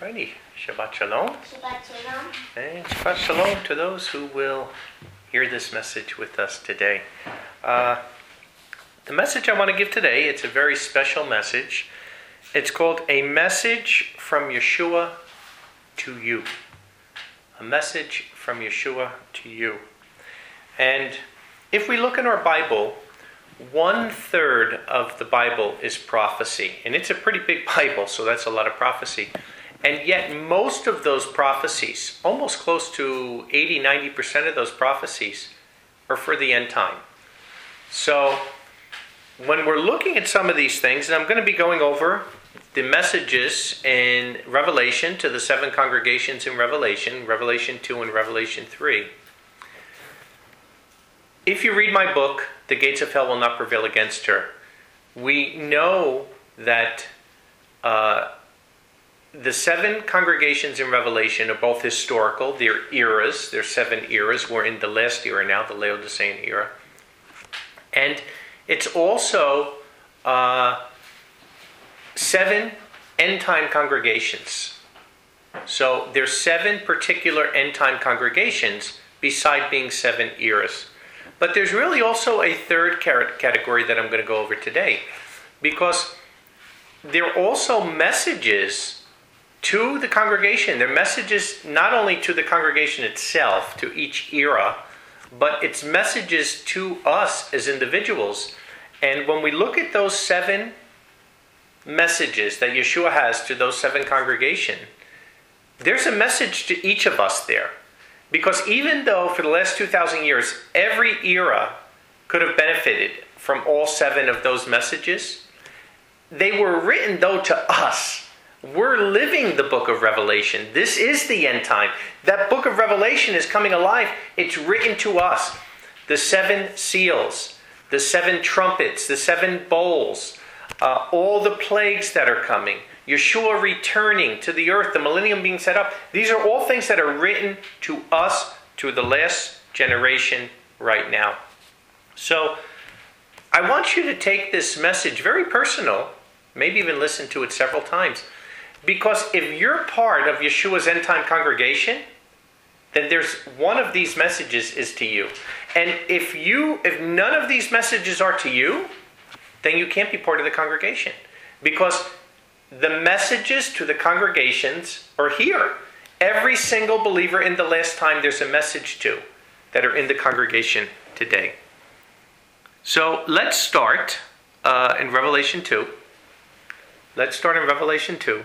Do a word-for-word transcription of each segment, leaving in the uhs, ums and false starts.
Alrighty, Shabbat Shalom. Shabbat Shalom. And Shabbat Shalom to those who will hear this message with us today. Uh, the message I want to give today, it's a very special message. It's called A Message from Yeshua to You. A message from Yeshua to you. And if we look in our Bible, one third of the Bible is prophecy. And it's a pretty big Bible, so that's a lot of prophecy. And yet most of those prophecies, almost close to eighty to ninety percent of those prophecies, are for the end time. So when we're looking at some of these things, and I'm going to be going over the messages in Revelation to the seven congregations in Revelation, Revelation two and Revelation three. If you read my book, The Gates of Hell Will Not Prevail Against Her, we know that uh, the seven congregations in Revelation are both historical. They're eras. They're seven eras. We're in the last era now, the Laodicean era. And it's also uh, seven end-time congregations. So there's seven particular end-time congregations beside being seven eras. But there's really also a third category that I'm going to go over today, because there are also messages to the congregation. They're messages not only to the congregation itself, to each era, but it's messages to us as individuals. And when we look at those seven messages that Yeshua has to those seven congregations, there's a message to each of us there. Because even though for the last two thousand years, every era could have benefited from all seven of those messages, they were written, though, to us. We're living the book of Revelation. This is the end time. That book of Revelation is coming alive. It's written to us. The seven seals, the seven trumpets, the seven bowls, uh, all the plagues that are coming, Yeshua returning to the earth, the millennium being set up. These are all things that are written to us, to the last generation right now. So I want you to take this message very personal, maybe even listen to it several times. Because if you're part of Yeshua's end-time congregation, then there's one of these messages is to you. And if you, if none of these messages are to you, then you can't be part of the congregation. Because the messages to the congregations are here. Every single believer in the last time there's a message to that are in the congregation today. So let's start uh, in Revelation two. Let's start in Revelation two.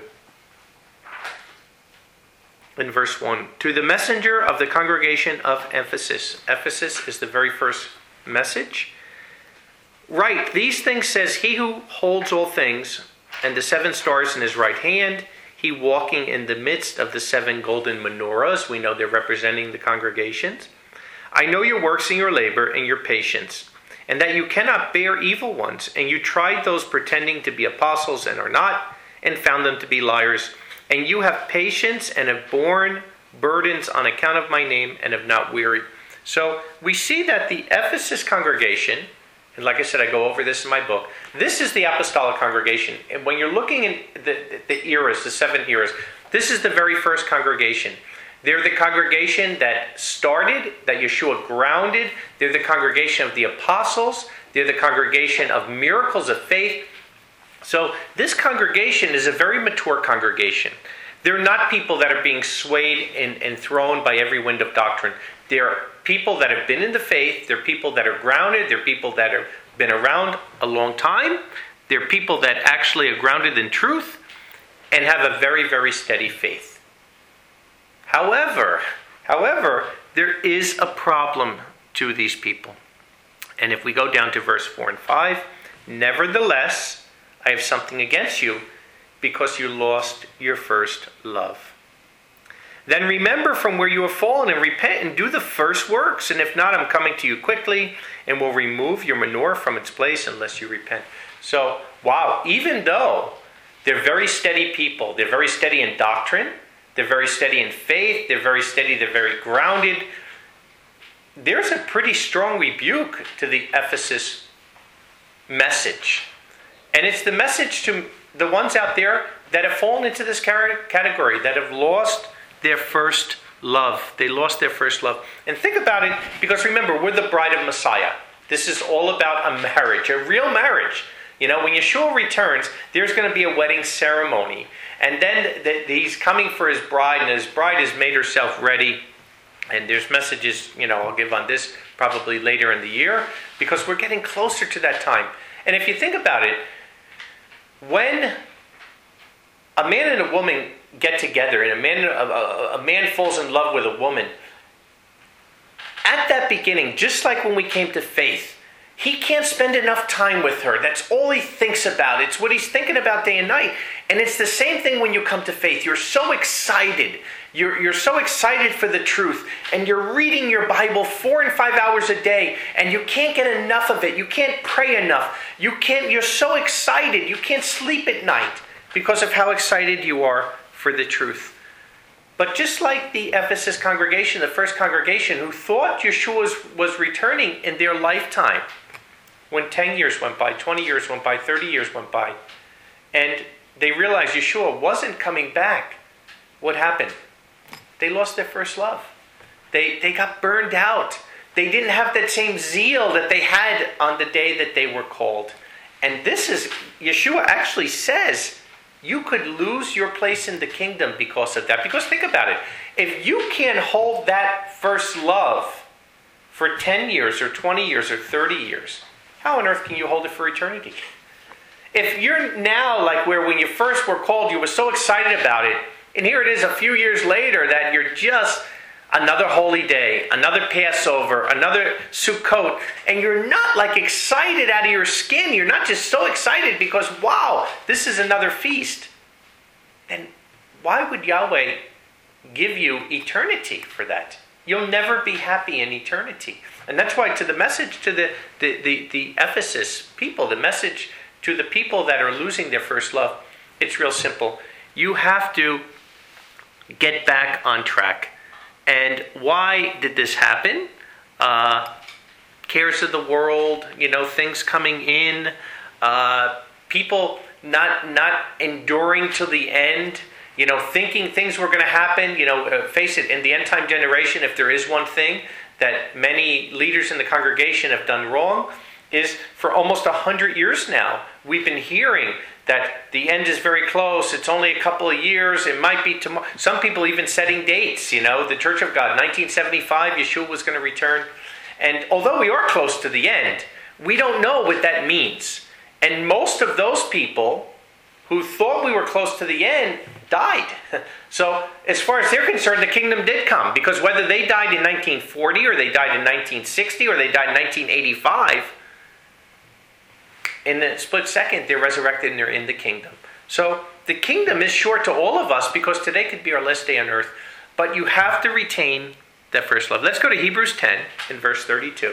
In verse one. To the messenger of the congregation of Ephesus. Ephesus is the very first message. Write, these things says he who holds all things, and the seven stars in his right hand, he walking in the midst of the seven golden menorahs. We know they're representing the congregations. I know your works and your labor and your patience, and that you cannot bear evil ones, and you tried those pretending to be apostles and are not, and found them to be liars. And you have patience and have borne burdens on account of my name and have not wearied. So we see that the Ephesus congregation, and like I said, I go over this in my book, this is the apostolic congregation. And when you're looking at the, the eras, the seven eras, this is the very first congregation. They're the congregation that started, that Yeshua grounded. They're the congregation of the apostles. They're the congregation of miracles of faith. So this congregation is a very mature congregation. They're not people that are being swayed and, and thrown by every wind of doctrine. They're people that have been in the faith. They're people that are grounded. They're people that have been around a long time. They're people that actually are grounded in truth and have a very, very steady faith. However, however, there is a problem to these people. And if we go down to verse four and five, nevertheless, I have something against you, because you lost your first love. Then remember from where you have fallen and repent and do the first works. And if not, I'm coming to you quickly and will remove your menorah from its place unless you repent. So, wow, even though they're very steady people, they're very steady in doctrine, they're very steady in faith, they're very steady, they're very grounded, there's a pretty strong rebuke to the Ephesus message. And it's the message to the ones out there that have fallen into this category, that have lost their first love. They lost their first love. And think about it, because remember, we're the bride of Messiah. This is all about a marriage, a real marriage. You know, when Yeshua returns, there's going to be a wedding ceremony. And then the, the, he's coming for his bride, and his bride has made herself ready. And there's messages, you know, I'll give on this probably later in the year, because we're getting closer to that time. And if you think about it, when a man and a woman get together, and a man, a, a, a man falls in love with a woman, at that beginning, just like when we came to faith, he can't spend enough time with her. That's all he thinks about. It's what he's thinking about day and night. And it's the same thing when you come to faith. You're so excited. You're, you're so excited for the truth. And you're reading your Bible four and five hours a day. And you can't get enough of it. You can't pray enough. You can't, you're so excited. You can't sleep at night because of how excited you are for the truth. But just like the Ephesus congregation, the first congregation, who thought Yeshua was, was returning in their lifetime, when ten years went by, twenty years went by, thirty years went by, and they realized Yeshua wasn't coming back, what happened? They lost their first love. They, they got burned out. They didn't have that same zeal that they had on the day that they were called. And this is, Yeshua actually says, you could lose your place in the kingdom because of that. Because think about it. If you can't hold that first love for ten years or twenty years or thirty years, how on earth can you hold it for eternity? If you're now like where when you first were called, you were so excited about it, and here it is a few years later that you're just another holy day, another Passover, another Sukkot, and you're not like excited out of your skin. You're not just so excited because, wow, this is another feast. Then why would Yahweh give you eternity for that? You'll never be happy in eternity. And that's why to the message to the, the, the, the Ephesus people, the message to the people that are losing their first love, it's real simple. You have to get back on track. And why did this happen? Uh, cares of the world, you know, things coming in, uh, people not not enduring till the end, you know, thinking things were going to happen. You know, uh, face it, in the end time generation, if there is one thing that many leaders in the congregation have done wrong, is for almost a hundred years now, we've been hearing that the end is very close. It's only a couple of years. It might be tomorrow. Some people even setting dates. You know, the Church of God, nineteen seventy-five, Yeshua was going to return. And although we are close to the end, we don't know what that means. And most of those people who thought we were close to the end died. So as far as they're concerned, the kingdom did come. Because whether they died in nineteen forty or they died in nineteen sixty or they died in nineteen eighty-five, in the split second, they're resurrected and they're in the kingdom. So the kingdom is short to all of us because today could be our last day on earth. But you have to retain that first love. Let's go to Hebrews ten in verse thirty-two.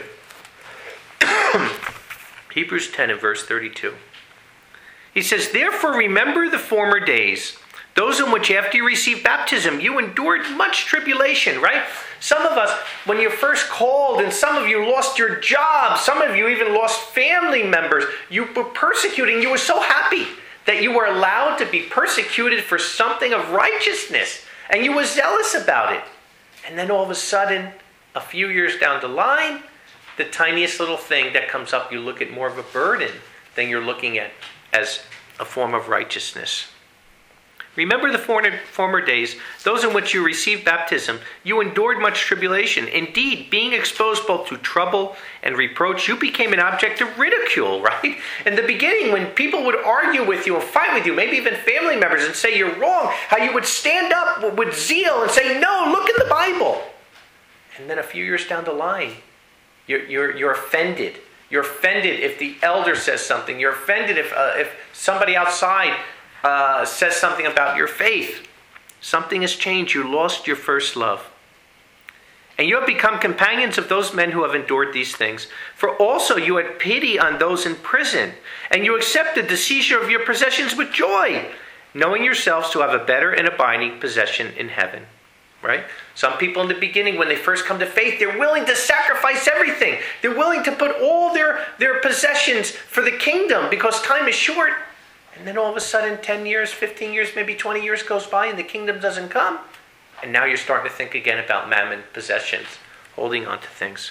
Hebrews ten in verse thirty-two. He says, therefore remember the former days, those in which after you received baptism, you endured much tribulation, right? Some of us, when you're first called, and some of you lost your job, some of you even lost family members, you were persecuting, you were so happy that you were allowed to be persecuted for something of righteousness, and you were zealous about it. And then all of a sudden, a few years down the line, the tiniest little thing that comes up, you look at more of a burden than you're looking at as a form of righteousness. Remember the former, former days, those in which you received baptism, you endured much tribulation. Indeed, being exposed both to trouble and reproach, you became an object of ridicule, right? In the beginning, when people would argue with you and fight with you, maybe even family members, and say you're wrong, how you would stand up with zeal and say, no, look in the Bible. And then a few years down the line, you're, you're, you're offended. You're offended if the elder says something. You're offended if, uh, if somebody outside Uh, says something about your faith. Something has changed. You lost your first love. And you have become companions of those men who have endured these things. For also you had pity on those in prison, and you accepted the seizure of your possessions with joy, knowing yourselves to have a better and abiding possession in heaven. Right? Some people in the beginning, when they first come to faith, they're willing to sacrifice everything. They're willing to put all their, their possessions for the kingdom because time is short. And then all of a sudden, ten years, fifteen years, maybe twenty years goes by and the kingdom doesn't come. And now you're starting to think again about mammon, possessions, holding on to things.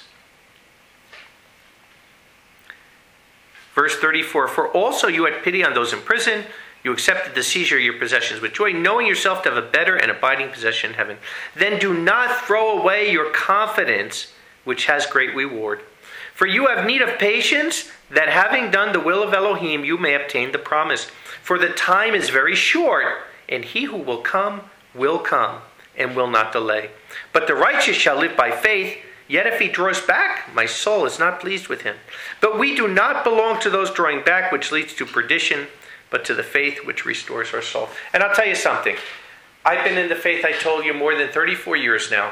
Verse thirty-four, for also you had pity on those in prison. You accepted the seizure of your possessions with joy, knowing yourself to have a better and abiding possession in heaven. Then do not throw away your confidence, which has great reward. For you have need of patience, that having done the will of Elohim, you may obtain the promise. For the time is very short, and he who will come will come, and will not delay. But the righteous shall live by faith. Yet if he draws back, my soul is not pleased with him. But we do not belong to those drawing back, which leads to perdition, but to the faith which restores our soul. And I'll tell you something. I've been in the faith, I told you, more than thirty-four years now.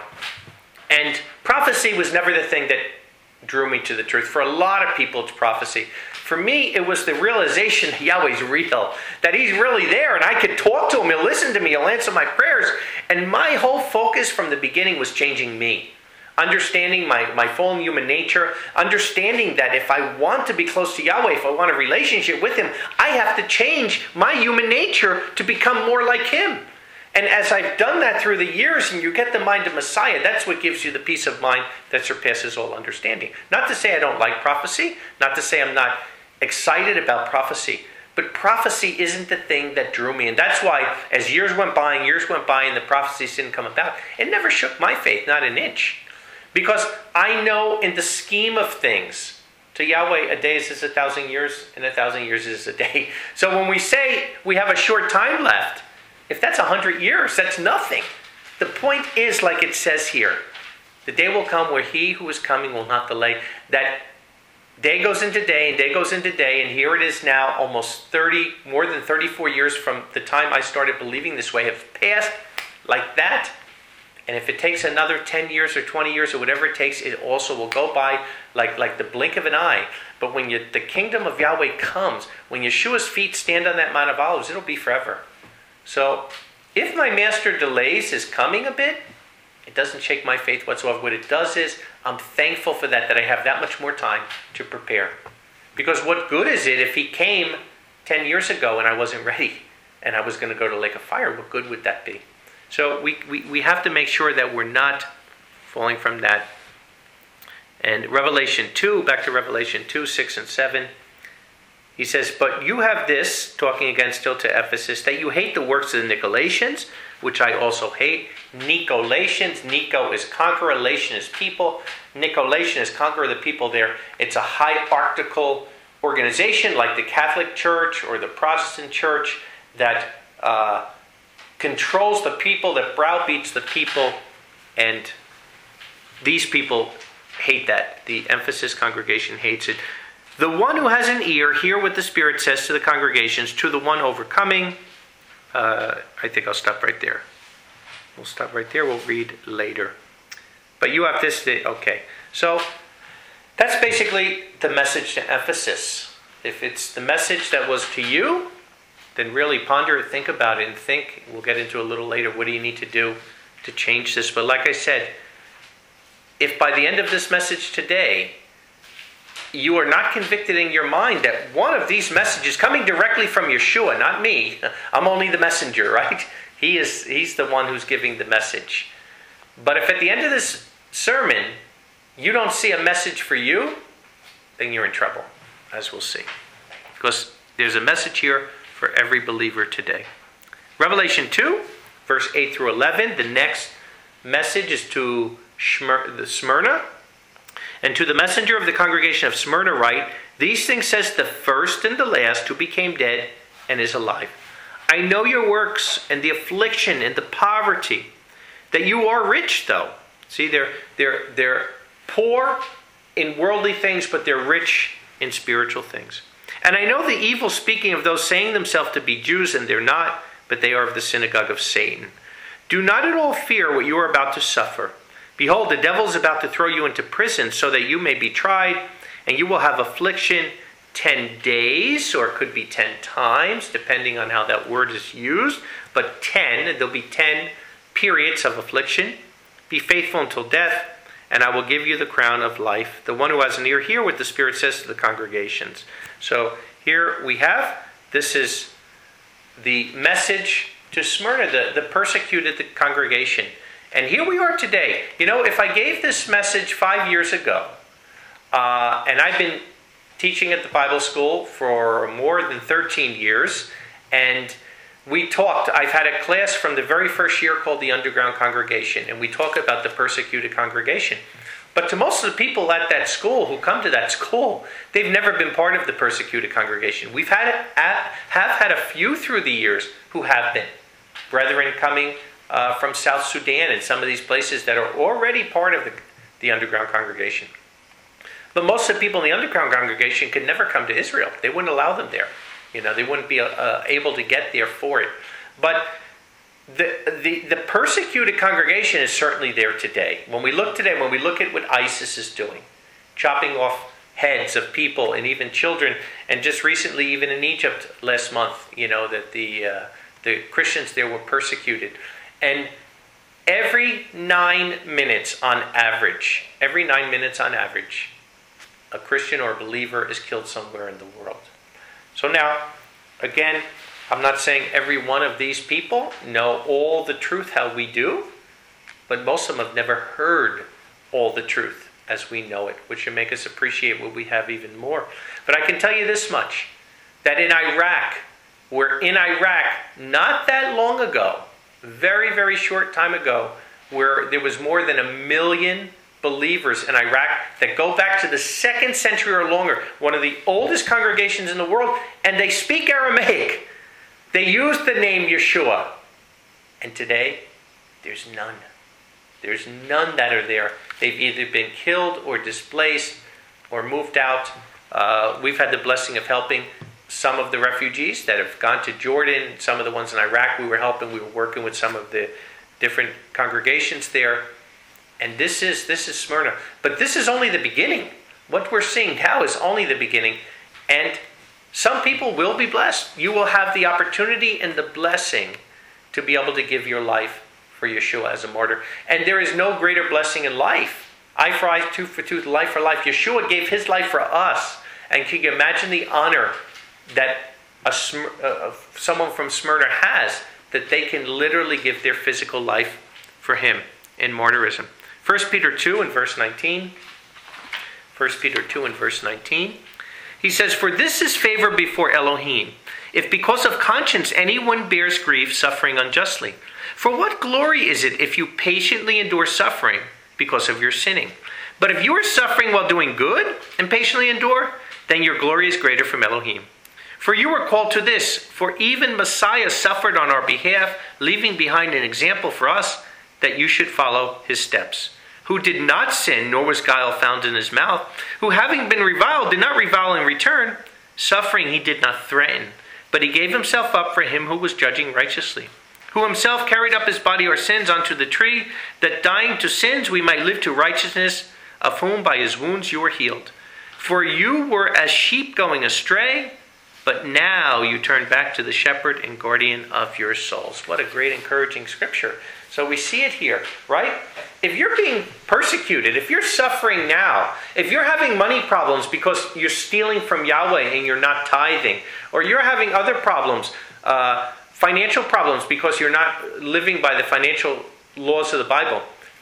And prophecy was never the thing that drew me to the truth. For a lot of people, it's prophecy. For me, it was the realization that Yahweh's real, that he's really there, and I could talk to him, he'll listen to me, he'll answer my prayers. And my whole focus from the beginning was changing me. Understanding my, my fallen human nature, understanding that if I want to be close to Yahweh, if I want a relationship with him, I have to change my human nature to become more like him. And as I've done that through the years, and you get the mind of Messiah, that's what gives you the peace of mind that surpasses all understanding. Not to say I don't like prophecy, not to say I'm not excited about prophecy, but prophecy isn't the thing that drew me. And that's why as years went by and years went by and the prophecies didn't come about, it never shook my faith, not an inch. Because I know in the scheme of things, to Yahweh, a day is as a thousand years, and a thousand years is a day. So when we say we have a short time left, if that's a hundred years, that's nothing. The point is, like it says here, the day will come where he who is coming will not delay. That day goes into day, and day goes into day, and here it is now, almost thirty, more than thirty-four years from the time I started believing this way have passed like that. And if it takes another ten years or twenty years or whatever it takes, it also will go by like, like the blink of an eye. But when you, the kingdom of Yahweh comes, when Yeshua's feet stand on that Mount of Olives, it'll be forever. So if my master delays his coming a bit, it doesn't shake my faith whatsoever. What it does is I'm thankful for that, that I have that much more time to prepare. Because what good is it if he came ten years ago and I wasn't ready and I was going to go to the lake of fire? What good would that be? So we, we, we have to make sure that we're not falling from that. And Revelation two, back to Revelation two, six and seven. He says, but you have this, talking again still to Ephesus, that you hate the works of the Nicolaitans, which I also hate. Nicolaitans, Nico is conqueror, Lation is people. Nicolaitan is conqueror, the people there. It's a hierarchical organization like the Catholic Church or the Protestant Church that uh, controls the people, that browbeats the people, and these people hate that. The Ephesus congregation hates it. The one who has an ear, hear what the Spirit says to the congregations. To the one overcoming, uh, I think I'll stop right there. We'll stop right there. We'll read later. But you have this, okay. So that's basically the message to Ephesus. If it's the message that was to you, then really ponder it, think about it, and think. We'll get into a little later. What do you need to do to change this? But like I said, if by the end of this message today, you are not convicted in your mind that one of these messages coming directly from Yeshua, not me, I'm only the messenger, right? He is, he's the one who's giving the message. But if at the end of this sermon, you don't see a message for you, then you're in trouble, as we'll see. Because there's a message here for every believer today. Revelation two, verse eight through eleven, the next message is to Shmir- the Smyrna. And to the messenger of the congregation of Smyrna write, these things says the first and the last who became dead and is alive. I know your works and the affliction and the poverty, that you are rich though. See, they're, they're, they're poor in worldly things, but they're rich in spiritual things. And I know the evil speaking of those saying themselves to be Jews, and they're not, but they are of the synagogue of Satan. Do not at all fear what you are about to suffer. Behold, the devil is about to throw you into prison so that you may be tried, and you will have affliction ten days, or it could be ten times, depending on how that word is used. But ten, there'll be ten periods of affliction. Be faithful until death, and I will give you the crown of life. The one who has an ear, hear what the Spirit says to the congregations. So here we have, this is the message to Smyrna, the, the persecuted congregation. And here we are today. You know, if I gave this message five years ago, uh, and I've been teaching at the Bible school for more than thirteen years, and we talked, I've had a class from the very first year called the Underground Congregation, and we talk about the persecuted congregation. But to most of the people at that school who come to that school, they've never been part of the persecuted congregation. We've had have had a few through the years who have been. Brethren coming uh, from South Sudan and some of these places that are already part of the, the underground congregation. But most of the people in the underground congregation could never come to Israel. They wouldn't allow them there. You know, they wouldn't be uh, able to get there for it. But the, the the persecuted congregation is certainly there today. When we look today, when we look at what ISIS is doing, chopping off heads of people and even children, and just recently, even in Egypt last month, you know, that the uh, the Christians there were persecuted. And every nine minutes on average, every nine minutes on average, a Christian or a believer is killed somewhere in the world. So now, again, I'm not saying every one of these people know all the truth how we do, but most of them have never heard all the truth as we know it, which should make us appreciate what we have even more. But I can tell you this much, that in Iraq, we're in Iraq not that long ago, very, very short time ago, where there was more than a million believers in Iraq that go back to the second century or longer, one of the oldest congregations in the world, and they speak Aramaic. They use the name Yeshua. And today, there's none. There's none that are there. They've either been killed or displaced or moved out. Uh, we've had the blessing of helping some of the refugees that have gone to Jordan, some of the ones in Iraq we were helping. We were working with some of the different congregations there. And this is this is Smyrna. But this is only the beginning. What we're seeing now is only the beginning. And some people will be blessed. You will have the opportunity and the blessing to be able to give your life for Yeshua as a martyr. And there is no greater blessing in life. Eye for eye, tooth for tooth, life for life. Yeshua gave his life for us. And can you imagine the honor that a, uh, someone from Smyrna has, that they can literally give their physical life for him in martyrism. First Peter two and verse nineteen. First Peter two and verse nineteen. He says, "For this is favor before Elohim, if because of conscience anyone bears grief, suffering unjustly. For what glory is it if you patiently endure suffering because of your sinning? But if you are suffering while doing good and patiently endure, then your glory is greater from Elohim. For you were called to this, for even Messiah suffered on our behalf, leaving behind an example for us, that you should follow his steps, who did not sin, nor was guile found in his mouth, who having been reviled did not revile in return, suffering he did not threaten, but he gave himself up for him who was judging righteously, who himself carried up his body our sins onto the tree, that dying to sins we might live to righteousness, of whom by his wounds you were healed. For you were as sheep going astray, but now you turn back to the shepherd and guardian of your souls." What a great encouraging scripture. So we see it here, right? If you're being persecuted, if you're suffering now, if you're having money problems because you're stealing from Yahweh and you're not tithing, or you're having other problems, uh, financial problems because you're not living by the financial laws of the Bible,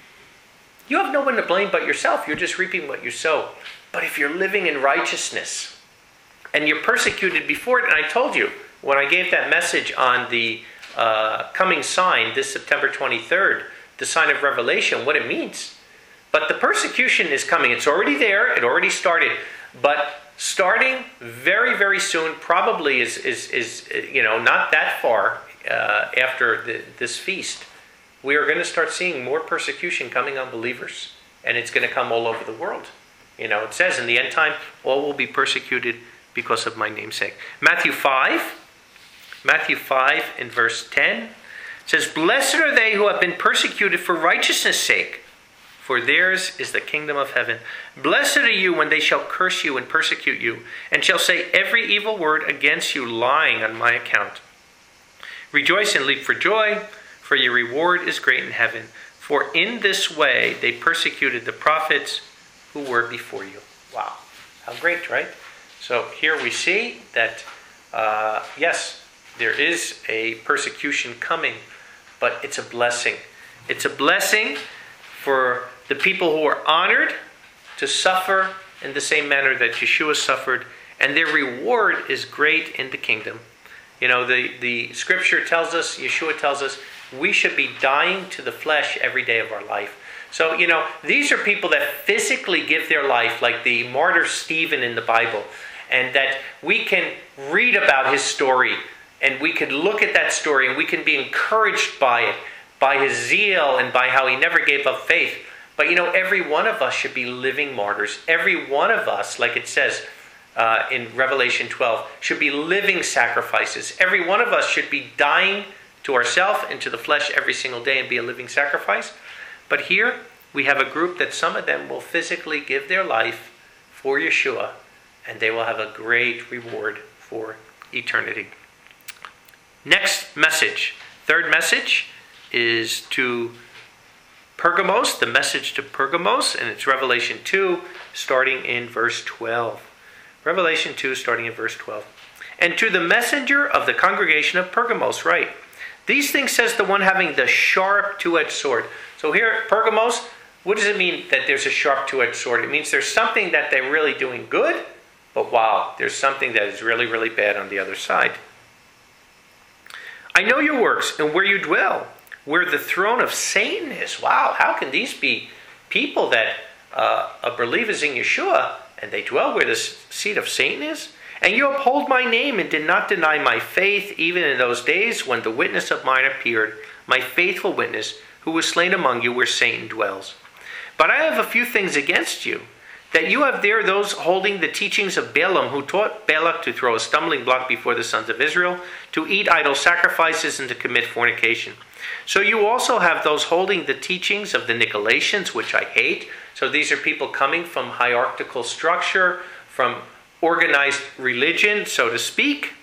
you have no one to blame but yourself. You're just reaping what you sow. But if you're living in righteousness and you're persecuted before it, and I told you when I gave that message on the uh, coming sign this September twenty-third, the sign of Revelation, what it means. But the persecution is coming. It's already there. It already started. But starting very, very soon, probably is, is, is you know, not that far uh, after the, this feast, we are going to start seeing more persecution coming on believers. And it's going to come all over the world. You know, it says in the end time, all will be persecuted because of my namesake. Matthew five, Matthew five in verse ten, says, "Blessed are they who have been persecuted for righteousness' sake, for theirs is the kingdom of heaven. Blessed are you when they shall curse you and persecute you, and shall say every evil word against you lying on my account. Rejoice and leap for joy, for your reward is great in heaven. For in this way they persecuted the prophets who were before you." Wow, how great, right? So here we see that, uh, yes, there is a persecution coming, but it's a blessing. It's a blessing for the people who are honored to suffer in the same manner that Yeshua suffered, and their reward is great in the kingdom. You know, the, the scripture tells us, Yeshua tells us, we should be dying to the flesh every day of our life. So, you know, these are people that physically give their life, like the martyr Stephen in the Bible, and that we can read about his story, and we can look at that story, and we can be encouraged by it, by his zeal, and by how he never gave up faith. But, you know, every one of us should be living martyrs. Every one of us, like it says uh, in Revelation twelve, should be living sacrifices. Every one of us should be dying to ourselves and to the flesh every single day and be a living sacrifice. But here we have a group that some of them will physically give their life for Yeshua, and they will have a great reward for eternity. Next message, third message, is to Pergamos, the message to Pergamos, and it's Revelation two, starting in verse twelve. Revelation two, starting in verse twelve. And to the messenger of the congregation of Pergamos, write, these things says the one having the sharp two-edged sword. So here, Pergamos, what does it mean that there's a sharp two-edged sword? It means there's something that they're really doing good, but wow, there's something that is really, really bad on the other side. I know your works and where you dwell, where the throne of Satan is. Wow, how can these be people that uh, are believers in Yeshua and they dwell where the seat of Satan is? And you uphold my name and did not deny my faith, even in those days when the witness of mine appeared, my faithful witness, who was slain among you where Satan dwells. But I have a few things against you, that you have there those holding the teachings of Balaam, who taught Balak to throw a stumbling block before the sons of Israel, to eat idol sacrifices, and to commit fornication. So you also have those holding the teachings of the Nicolaitans, which I hate. So these are people coming from hierarchical structure, from organized religion, so to speak.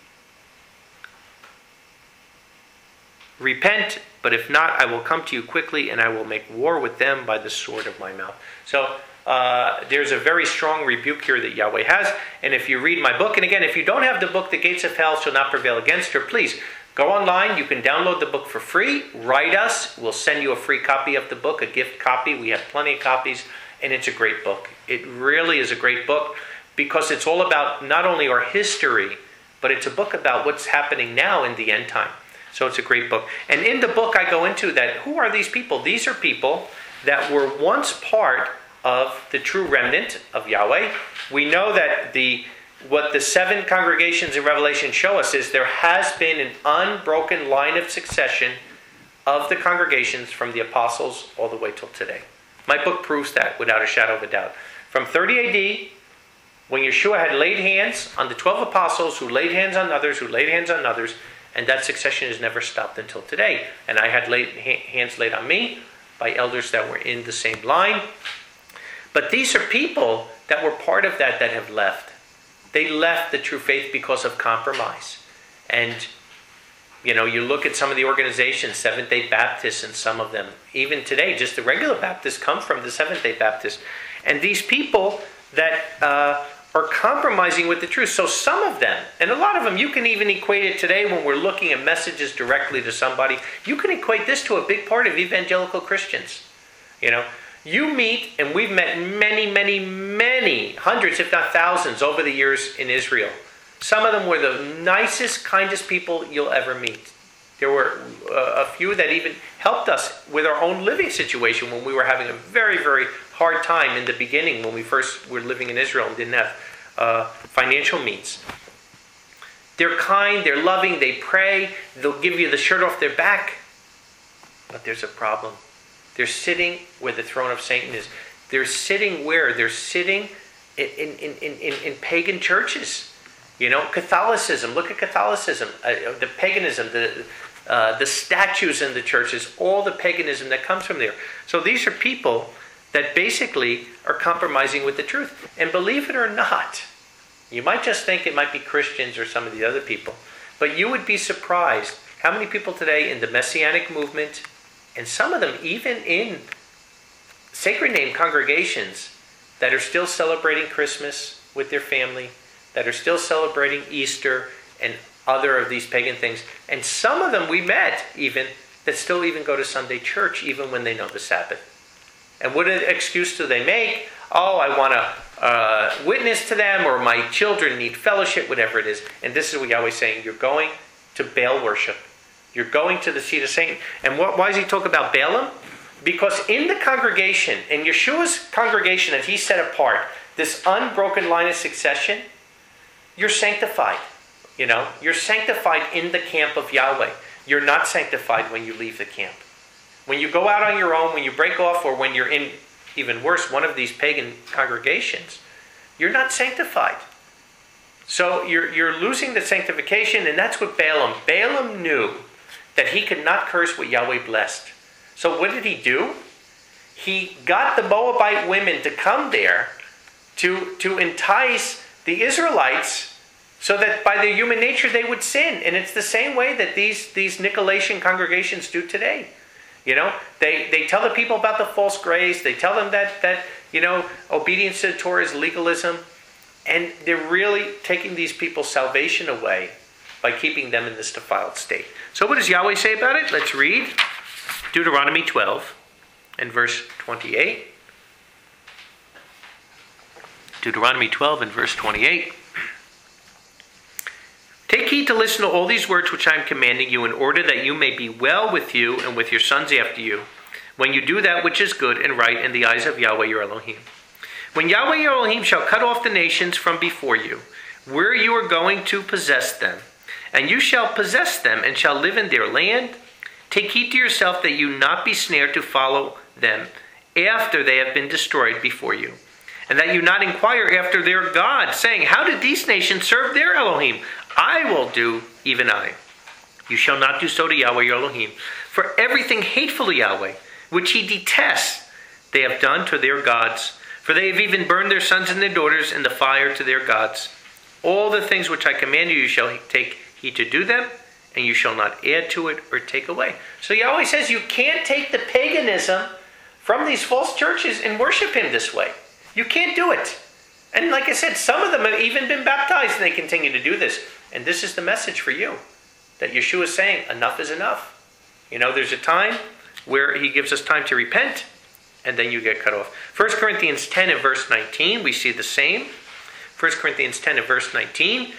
Repent, but if not, I will come to you quickly, and I will make war with them by the sword of my mouth. So uh, there's a very strong rebuke here that Yahweh has. And if you read my book, and again, if you don't have the book, The Gates of Hell Shall Not Prevail Against Her, please go online. You can download the book for free. Write us. We'll send you a free copy of the book, a gift copy. We have plenty of copies, and it's a great book. It really is a great book, because it's all about not only our history, but it's a book about what's happening now in the end time. So it's a great book. And in the book I go into that, who are these people? These are people that were once part of the true remnant of Yahweh. We know that the what the seven congregations in Revelation show us is there has been an unbroken line of succession of the congregations from the apostles all the way till today. My book proves that without a shadow of a doubt. From thirty A D, when Yeshua had laid hands on the twelve apostles, who laid hands on others, who laid hands on others, and that succession has never stopped until today. And I had laid, hands laid on me by elders that were in the same line. But these are people that were part of that that have left. They left the true faith because of compromise. And, you know, you look at some of the organizations, Seventh-day Baptists and some of them, even today, just the regular Baptists come from the Seventh-day Baptists. And these people that uh, are compromising with the truth. So some of them, and a lot of them, you can even equate it today when we're looking at messages directly to somebody. You can equate this to a big part of evangelical Christians. You know, you meet, and we've met many, many, many, hundreds, if not thousands, over the years in Israel. Some of them were the nicest, kindest people you'll ever meet. There were uh, a few that even helped us with our own living situation when we were having a very, very hard time in the beginning when we first were living in Israel and didn't have uh, financial means. They're kind, they're loving, they pray, they'll give you the shirt off their back. But there's a problem. They're sitting where the throne of Satan is. They're sitting where? They're sitting in, in, in, in, in pagan churches. You know, Catholicism. Look at Catholicism. Uh, the paganism, the uh, the statues in the churches, all the paganism that comes from there. So these are people that basically are compromising with the truth. And believe it or not, you might just think it might be Christians or some of the other people, but you would be surprised how many people today in the Messianic movement, and some of them even in sacred name congregations, that are still celebrating Christmas with their family, that are still celebrating Easter and other of these pagan things. And some of them we met even that still even go to Sunday church even when they know the Sabbath. And what excuse do they make? Oh, I want to uh, witness to them, or my children need fellowship, whatever it is. And this is what Yahweh's saying. You're going to Baal worship. You're going to the seat of Satan. And what, why does he talk about Balaam? Because in the congregation, in Yeshua's congregation that he set apart, this unbroken line of succession, you're sanctified. You know, you're sanctified in the camp of Yahweh. You're not sanctified when you leave the camp. When you go out on your own, when you break off, or when you're in, even worse, one of these pagan congregations, you're not sanctified. So you're, you're losing the sanctification, and that's what Balaam, Balaam knew that he could not curse what Yahweh blessed. So what did he do? He got the Moabite women to come there to, to entice the Israelites so that by their human nature they would sin. And it's the same way that these, these Nicolaitans congregations do today. You know, they, they tell the people about the false grace. They tell them that, that, you know, obedience to the Torah is legalism. And they're really taking these people's salvation away by keeping them in this defiled state. So what does Yahweh say about it? Let's read Deuteronomy twelve and verse twenty-eight. Deuteronomy twelve and verse twenty-eight. Take heed to listen to all these words which I am commanding you, in order that you may be well with you and with your sons after you, when you do that which is good and right in the eyes of Yahweh your Elohim. When Yahweh your Elohim shall cut off the nations from before you, where you are going to possess them, and you shall possess them and shall live in their land, take heed to yourself that you not be snared to follow them after they have been destroyed before you, and that you not inquire after their God, saying, how did these nations serve their Elohim? I will do, even I. You shall not do so to Yahweh your Elohim. For everything hateful to Yahweh, which he detests, they have done to their gods. For they have even burned their sons and their daughters in the fire to their gods. All the things which I command you, you shall take heed to do them, and you shall not add to it or take away. So Yahweh says you can't take the paganism from these false churches and worship him this way. You can't do it. And like I said, some of them have even been baptized and they continue to do this. And this is the message for you, that Yeshua is saying, enough is enough. You know, there's a time where he gives us time to repent, and then you get cut off. First Corinthians ten and verse nineteen, we see the same. First Corinthians ten and verse nineteen.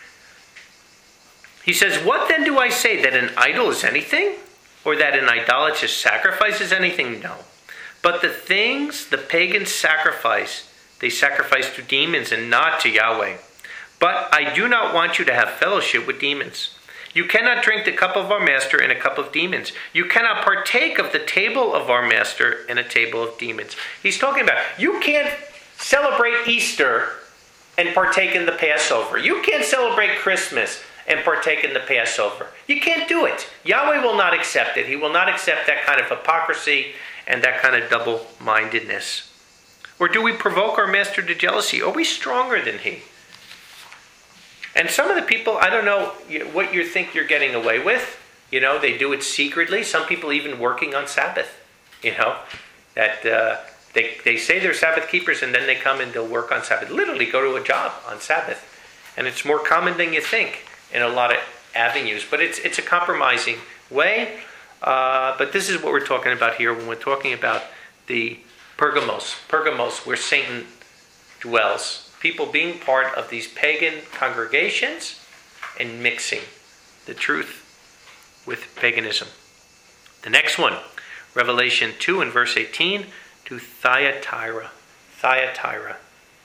He says, what then do I say, that an idol is anything? Or that an idolatrous sacrifice is anything? No. But the things the pagans sacrifice, they sacrifice to demons and not to Yahweh. But I do not want you to have fellowship with demons. You cannot drink the cup of our master in a cup of demons. You cannot partake of the table of our master in a table of demons. He's talking about, you can't celebrate Easter and partake in the Passover. You can't celebrate Christmas and partake in the Passover. You can't do it. Yahweh will not accept it. He will not accept that kind of hypocrisy and that kind of double-mindedness. Or do we provoke our master to jealousy? Are we stronger than he? And some of the people, I don't know what you think you're getting away with. You know, they do it secretly. Some people even working on Sabbath. You know, that uh, they, they say they're Sabbath keepers and then they come and they'll work on Sabbath. Literally go to a job on Sabbath. And it's more common than you think in a lot of avenues. But it's, it's a compromising way. Uh, but this is what we're talking about here when we're talking about the Pergamos. Pergamos, where Satan dwells. People being part of these pagan congregations and mixing the truth with paganism. The next one, Revelation two and verse eighteen, to Thyatira. Thyatira.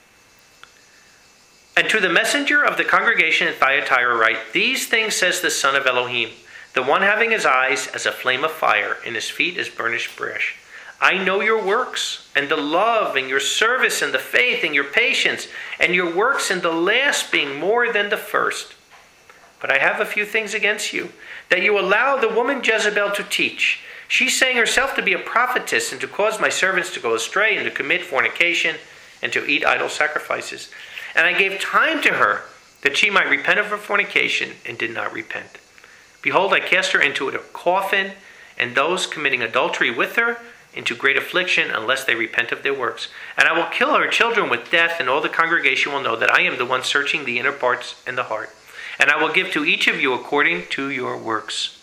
And to the messenger of the congregation in Thyatira write, these things says the Son of Elohim, the one having his eyes as a flame of fire, and his feet as burnished brass. I know your works, and the love, and your service, and the faith, and your patience, and your works in the last being more than the first. But I have a few things against you, that you allow the woman Jezebel to teach. She saying herself to be a prophetess, and to cause my servants to go astray, and to commit fornication, and to eat idol sacrifices. And I gave time to her, that she might repent of her fornication, and did not repent. Behold, I cast her into a coffin, and those committing adultery with her, into great affliction, unless they repent of their works. And I will kill her children with death, and all the congregation will know that I am the one searching the inner parts and the heart. and I will give to each of you according to your works.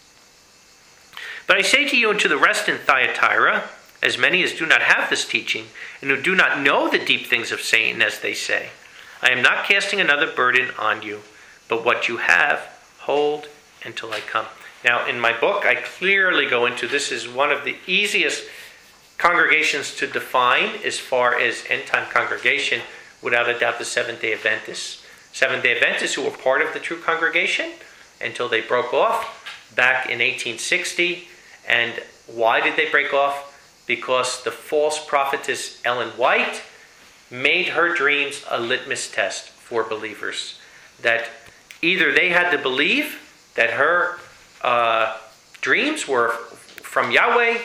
But I say to you and to the rest in Thyatira, as many as do not have this teaching, and who do not know the deep things of Satan, as they say, I am not casting another burden on you, but what you have, hold until I come. Now, in my book, I clearly go into, this is one of the easiest congregations to define as far as end-time congregation, without a doubt the Seventh-day Adventists. Seventh-day Adventists who were part of the true congregation until they broke off back in eighteen sixty. And why did they break off? Because the false prophetess Ellen White made her dreams a litmus test for believers. That either they had to believe that her uh, dreams were from Yahweh,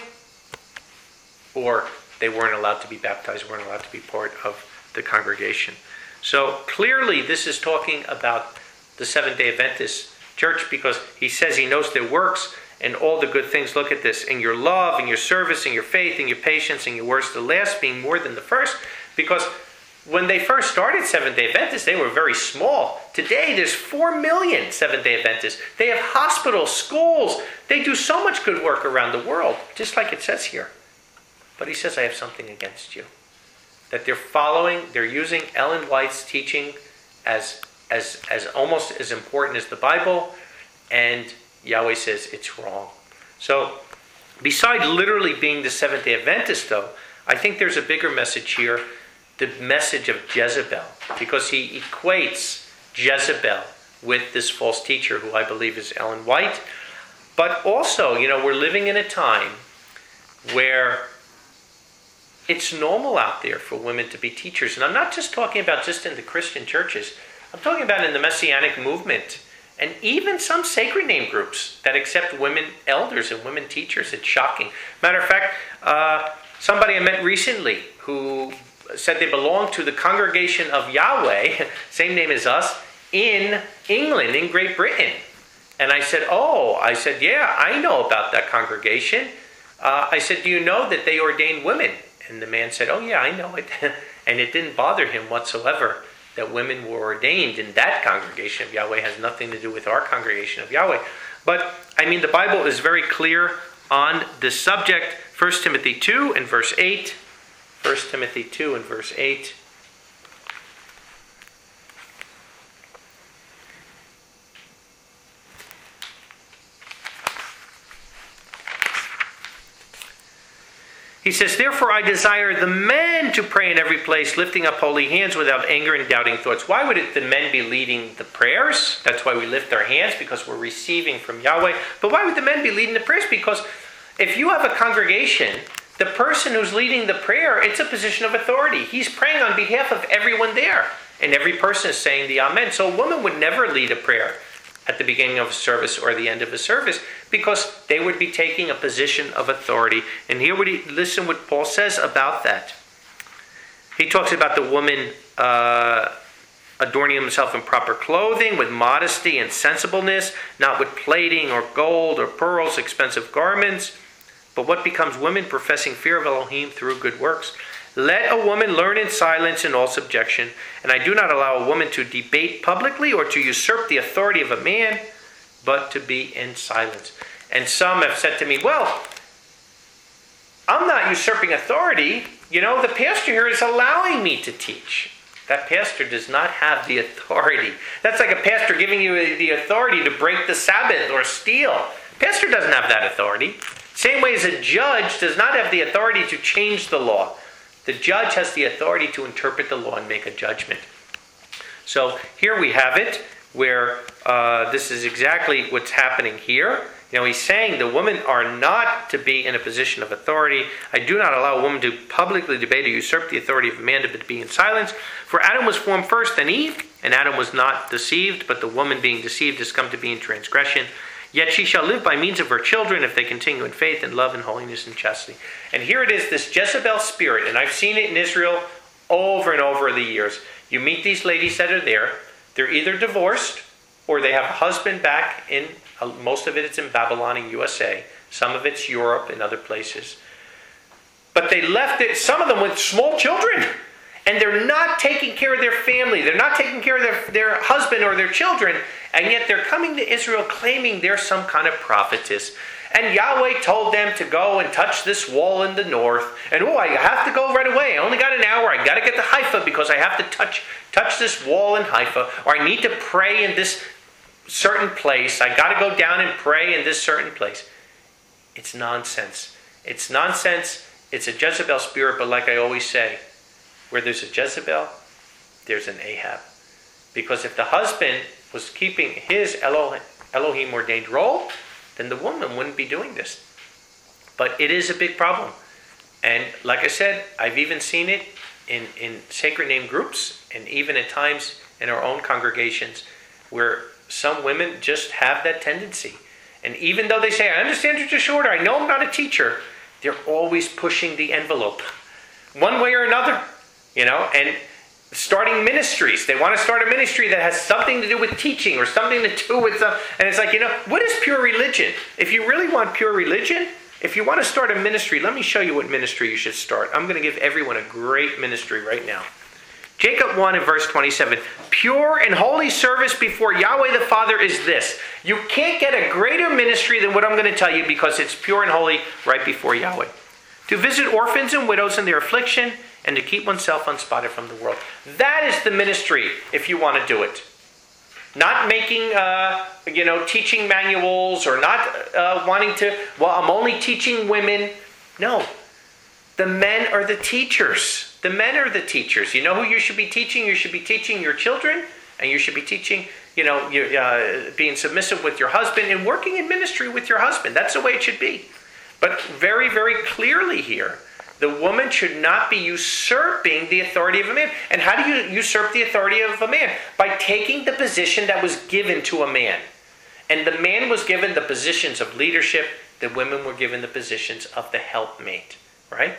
or they weren't allowed to be baptized, weren't allowed to be part of the congregation. So clearly this is talking about the Seventh-day Adventist church, because he says he knows their works and all the good things. Look at this. In your love, in your service, in your faith, in your patience, in your works, the last being more than the first. Because when they first started Seventh-day Adventists, they were very small. Today, there's four million Seventh-day Adventists. They have hospitals, schools. They do so much good work around the world, just like it says here. But he says, I have something against you. That they're following, they're using Ellen White's teaching as, as, as almost as important as the Bible, and Yahweh says it's wrong. So, beside literally being the Seventh-day Adventist, though, I think there's a bigger message here, the message of Jezebel, because he equates Jezebel with this false teacher, who I believe is Ellen White. But also, you know, we're living in a time where it's normal out there for women to be teachers. And I'm not just talking about just in the Christian churches. I'm talking about in the Messianic movement. And even some sacred name groups that accept women elders and women teachers. It's shocking. Matter of fact, uh, somebody I met recently who said they belong to the Congregation of Yahweh, same name as us, in England, in Great Britain. And I said, oh, I said, yeah, I know about that congregation. Uh, I said, do you know that they ordain women? And the man said, oh yeah, I know it. And it didn't bother him whatsoever that women were ordained in that congregation of Yahweh. It has nothing to do with our congregation of Yahweh. But, I mean, the Bible is very clear on this subject. First Timothy two and verse eight. First Timothy two and verse eight. He says, therefore I desire the men to pray in every place, lifting up holy hands without anger and doubting thoughts. Why would it, the men be leading the prayers? That's why we lift our hands, because we're receiving from Yahweh. But why would the men be leading the prayers? Because if you have a congregation, the person who's leading the prayer, it's a position of authority. He's praying on behalf of everyone there. And every person is saying the Amen. So a woman would never lead a prayer at the beginning of a service or the end of a service, because they would be taking a position of authority. And here, would he, listen what Paul says about that. He talks about the woman uh, adorning himself in proper clothing, with modesty and sensibleness, not with plating or gold or pearls, expensive garments, but what becomes women professing fear of Elohim through good works. Let a woman learn in silence in all subjection, and I do not allow a woman to debate publicly or to usurp the authority of a man, but to be in silence. And some have said to me, well, I'm not usurping authority. You know, the pastor here is allowing me to teach. That pastor does not have the authority. That's like a pastor giving you the authority to break the Sabbath or steal. Pastor doesn't have that authority. Same way as a judge does not have the authority to change the law. The judge has the authority to interpret the law and make a judgment. So here we have it, where uh, this is exactly what's happening here. You know, he's saying the women are not to be in a position of authority. I do not allow a woman to publicly debate or usurp the authority of a man, but to be in silence. For Adam was formed first, then Eve, and Adam was not deceived, but the woman being deceived has come to be in transgression. Yet she shall live by means of her children if they continue in faith and love and holiness and chastity. And here it is, this Jezebel spirit, and I've seen it in Israel over and over the years. You meet these ladies that are there. They're either divorced or they have a husband back in, uh, most of it it's in Babylon in U S A. Some of it's Europe and other places. But they left it, some of them with small children. And they're not taking care of their family. They're not taking care of their, their husband or their children. And yet they're coming to Israel claiming they're some kind of prophetess. And Yahweh told them to go and touch this wall in the north. And oh, I have to go right away. I only got an hour. I got to get to Haifa because I have to touch, touch this wall in Haifa. Or I need to pray in this certain place. I got to go down and pray in this certain place. It's nonsense. It's nonsense. It's a Jezebel spirit. But like I always say, where there's a Jezebel, there's an Ahab. Because if the husband was keeping his Elohim ordained role, then the woman wouldn't be doing this. But it is a big problem. And like I said, I've even seen it in, in sacred name groups and even at times in our own congregations where some women just have that tendency. And even though they say, I understand you're just shorter, I know I'm not a teacher, they're always pushing the envelope one way or another, you know, and starting ministries. They want to start a ministry that has something to do with teaching or something to do with some, and it's like, you know, what is pure religion? If you really want pure religion, if you want to start a ministry, let me show you what ministry you should start. I'm going to give everyone a great ministry right now. Jacob one and verse twenty-seven. Pure and holy service before Yahweh the Father is this. You can't get a greater ministry than what I'm going to tell you because it's pure and holy right before Yahweh. To visit orphans and widows in their affliction and to keep oneself unspotted from the world. That is the ministry if you want to do it. Not making, uh, you know, teaching manuals or not uh, wanting to, well, I'm only teaching women. No. The men are the teachers. The men are the teachers. You know who you should be teaching? You should be teaching your children, and you should be teaching, you know, you, uh, being submissive with your husband and working in ministry with your husband. That's the way it should be. But very, very clearly here, the woman should not be usurping the authority of a man. And how do you usurp the authority of a man? By taking the position that was given to a man. And the man was given the positions of leadership. The women were given the positions of the helpmate. Right?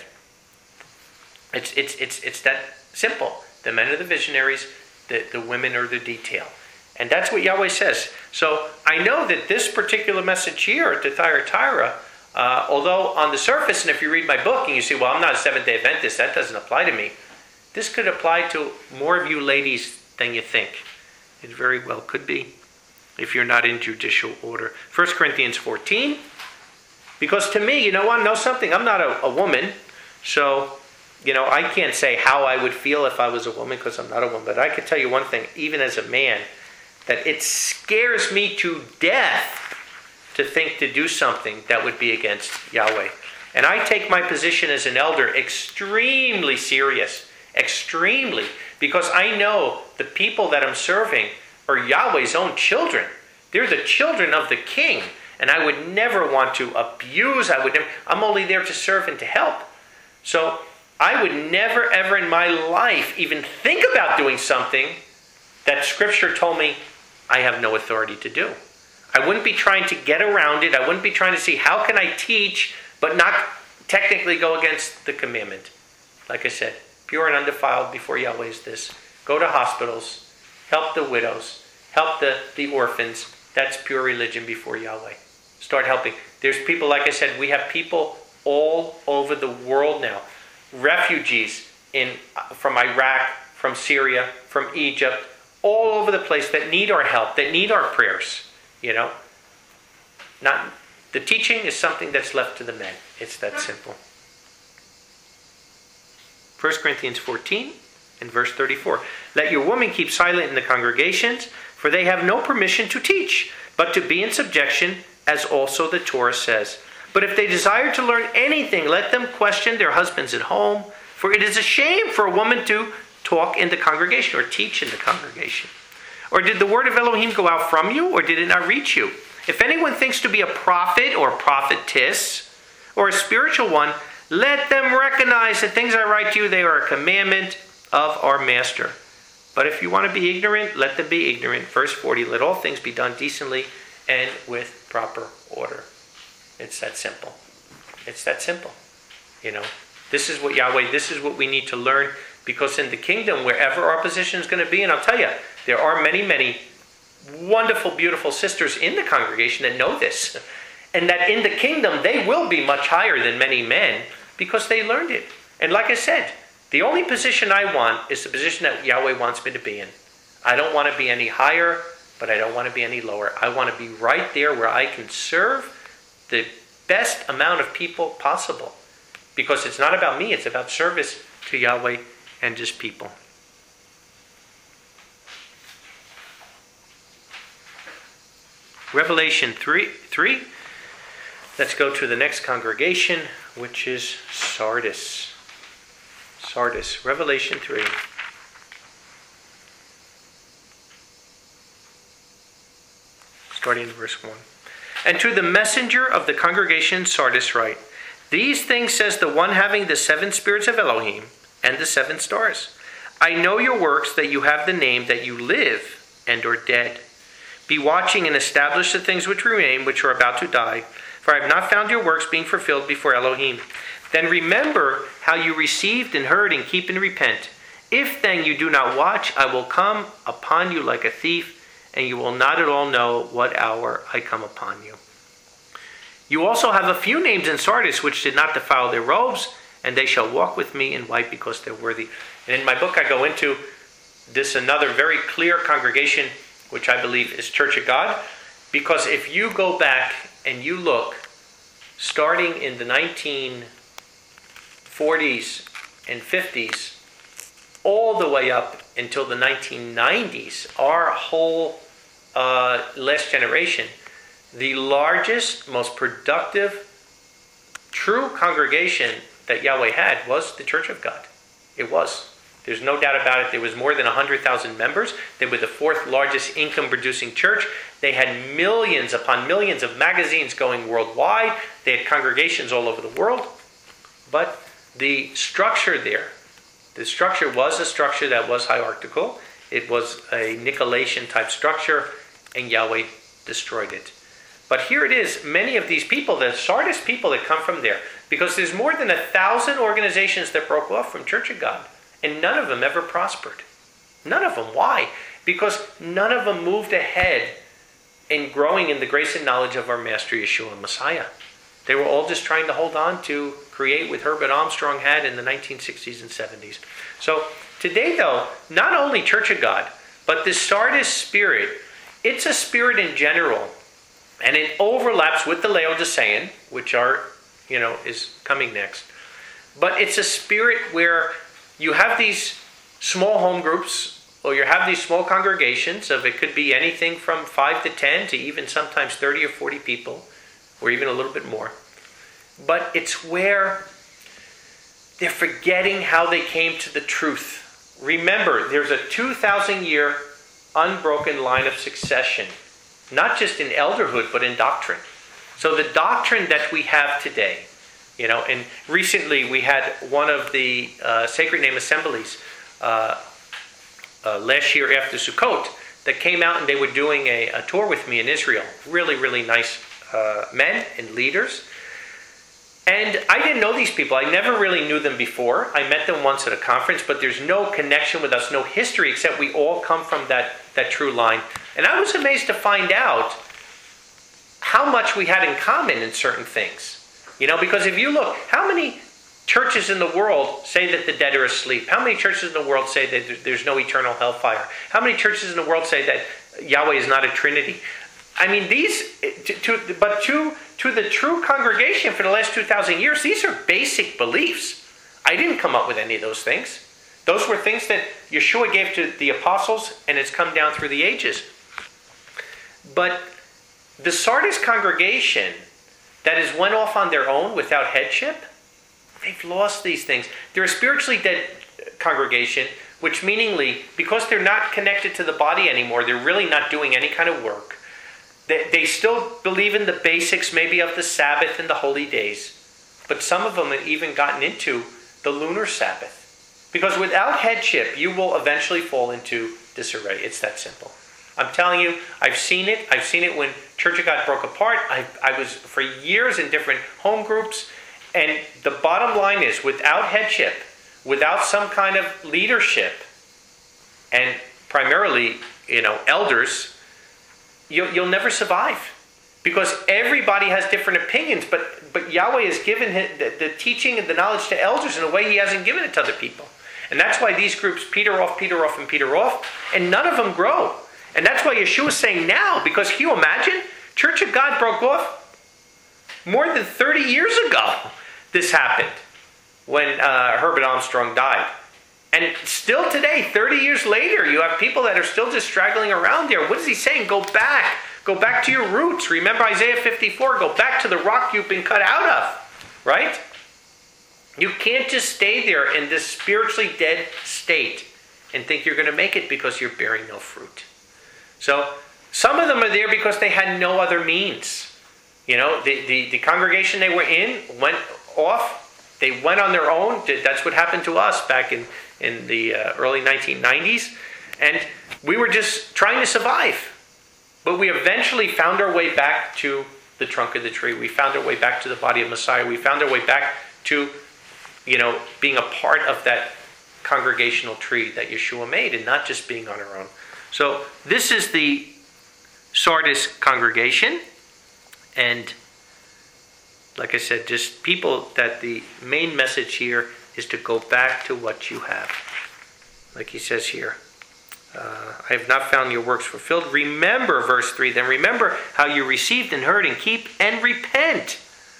It's it's it's it's that simple. The men are the visionaries, the, the women are the detail. And that's what Yahweh says. So I know that this particular message here to Thyatira, uh, although on the surface, and if you read my book and you say, well, I'm not a Seventh-day Adventist, that doesn't apply to me. This could apply to more of you ladies than you think. It very well could be, if you're not in judicial order. First Corinthians fourteen. Because to me, you know what, know something? I'm not a, a woman, so, you know, I can't say how I would feel if I was a woman because I'm not a woman. But I can tell you one thing, even as a man, that it scares me to death to think to do something that would be against Yahweh. And I take my position as an elder extremely serious, extremely, because I know the people that I'm serving are Yahweh's own children. They're the children of the King. And I would never want to abuse. I would never, I'm only there to serve and to help. So I would never, ever in my life even think about doing something that Scripture told me I have no authority to do. I wouldn't be trying to get around it. I wouldn't be trying to see how can I teach but not technically go against the commandment. Like I said, pure and undefiled before Yahweh is this. Go to hospitals, help the widows, help the, the orphans. That's pure religion before Yahweh. Start helping. There's people, like I said, we have people all over the world now. Refugees in from Iraq, from Syria, from Egypt, all over the place that need our help, that need our prayers. You know? Not the teaching is something that's left to the men. It's that simple. First Corinthians fourteen and verse thirty-four. Let your women keep silent in the congregations, for they have no permission to teach, but to be in subjection, as also the Torah says. But if they desire to learn anything, let them question their husbands at home, for it is a shame for a woman to talk in the congregation or teach in the congregation. Or did the word of Elohim go out from you, or did it not reach you? If anyone thinks to be a prophet or prophetess, or a spiritual one, let them recognize that things I write to you, they are a commandment of our master. But if you want to be ignorant, let them be ignorant. Verse forty, let all things be done decently and with proper order. It's that simple. It's that simple. You know, this is what Yahweh, this is what we need to learn, because in the kingdom, wherever our position is going to be, and I'll tell you, there are many, many wonderful, beautiful sisters in the congregation that know this. And that in the kingdom, they will be much higher than many men because they learned it. And like I said, The only position I want is the position that Yahweh wants me to be in. I don't want to be any higher, but I don't want to be any lower. I want to be right there where I can serve the best amount of people possible. Because it's not about me, it's about service to Yahweh and his people. Revelation three, three. Let's go to the next congregation, which is Sardis. Sardis, Revelation three. Starting in verse one. And to the messenger of the congregation Sardis write, these things says the one having the seven spirits of Elohim and the seven stars. I know your works, that you have the name, that you live and are dead. Be watching and establish the things which remain, which are about to die. For I have not found your works being fulfilled before Elohim. Then remember how you received and heard, and keep and repent. If then you do not watch, I will come upon you like a thief, and you will not at all know what hour I come upon you. You also have a few names in Sardis which did not defile their robes, and they shall walk with me in white because they're worthy. And in my book I go into this another very clear congregation, which I believe is Church of God, because if you go back and you look, starting in the nineteen forties and fifties, all the way up until the nineteen nineties, our whole uh, last generation, the largest, most productive, true congregation that Yahweh had was the Church of God. It was. There's no doubt about it. There was more than one hundred thousand members. They were the fourth largest income-producing church. They had millions upon millions of magazines going worldwide. They had congregations all over the world. But the structure there, the structure was a structure that was hierarchical. It was a Nicolaitan type structure, and Yahweh destroyed it. But here it is, many of these people, the Sardis people that come from there, because there's more than a thousand organizations that broke off from Church of God, and none of them ever prospered. None of them. Why? Because none of them moved ahead in growing in the grace and knowledge of our Master Yeshua Messiah. They were all just trying to hold on to create what Herbert Armstrong had in the nineteen sixties and seventies. So today, though, not only Church of God, but this Sardis spirit, it's a spirit in general, and it overlaps with the Laodicean, which are, you know, is coming next. But it's a spirit where you have these small home groups, or you have these small congregations of, it could be anything from five to ten to even sometimes thirty or forty people, or even a little bit more. But it's where they're forgetting how they came to the truth. Remember, there's a two thousand year unbroken line of succession, not just in elderhood, but in doctrine. So the doctrine that we have today, you know, and recently we had one of the uh, Sacred Name Assemblies uh, uh, last year after Sukkot that came out, and they were doing a, a tour with me in Israel. Really, really nice uh, men and leaders. And I didn't know these people. I never really knew them before. I met them once at a conference, but there's no connection with us, no history, except we all come from that, that true line. And I was amazed to find out how much we had in common in certain things. You know, because if you look, how many churches in the world say that the dead are asleep? How many churches in the world say that there's no eternal hellfire? How many churches in the world say that Yahweh is not a Trinity? I mean, these, to, to, but to, to the true congregation for the last two thousand years, these are basic beliefs. I didn't come up with any of those things. Those were things that Yeshua gave to the apostles, and it's come down through the ages. But the Sardis congregation that has went off on their own without headship, they've lost these things. They're a spiritually dead congregation, which meaningly, because they're not connected to the body anymore, they're really not doing any kind of work. They, they still believe in the basics maybe of the Sabbath and the holy days. But some of them have even gotten into the lunar Sabbath. Because without headship, you will eventually fall into disarray. It's that simple. I'm telling you, I've seen it. I've seen it when Church of God broke apart. I, I was for years in different home groups. And the bottom line is, without headship, without some kind of leadership, and primarily, you know, elders, you'll, you'll never survive. Because everybody has different opinions, but, but Yahweh has given his, the, the teaching and the knowledge to elders in a way he hasn't given it to other people. And that's why these groups peter off, peter off, and peter off, and none of them grow. And that's why Yeshua is saying now, because can you imagine? Church of God broke off more than thirty years ago. This happened when uh, Herbert Armstrong died. And still today, thirty years later, you have people that are still just straggling around there. What is he saying? Go back. Go back to your roots. Remember Isaiah fifty-four. Go back to the rock you've been cut out of. Right? You can't just stay there in this spiritually dead state and think you're going to make it because you're bearing no fruit. So some of them are there because they had no other means. You know, the, the, the congregation they were in went off. They went on their own. That's what happened to us back in, in the uh, early nineteen nineties. And we were just trying to survive. But we eventually found our way back to the trunk of the tree. We found our way back to the body of Messiah. We found our way back to, you know, being a part of that congregational tree that Yeshua made and not just being on our own. So this is the Sardis congregation. And like I said, just people that the main message here is to go back to what you have. Like he says here, uh, I have not found your works fulfilled. Remember, verse three, then remember how you received and heard and keep and repent.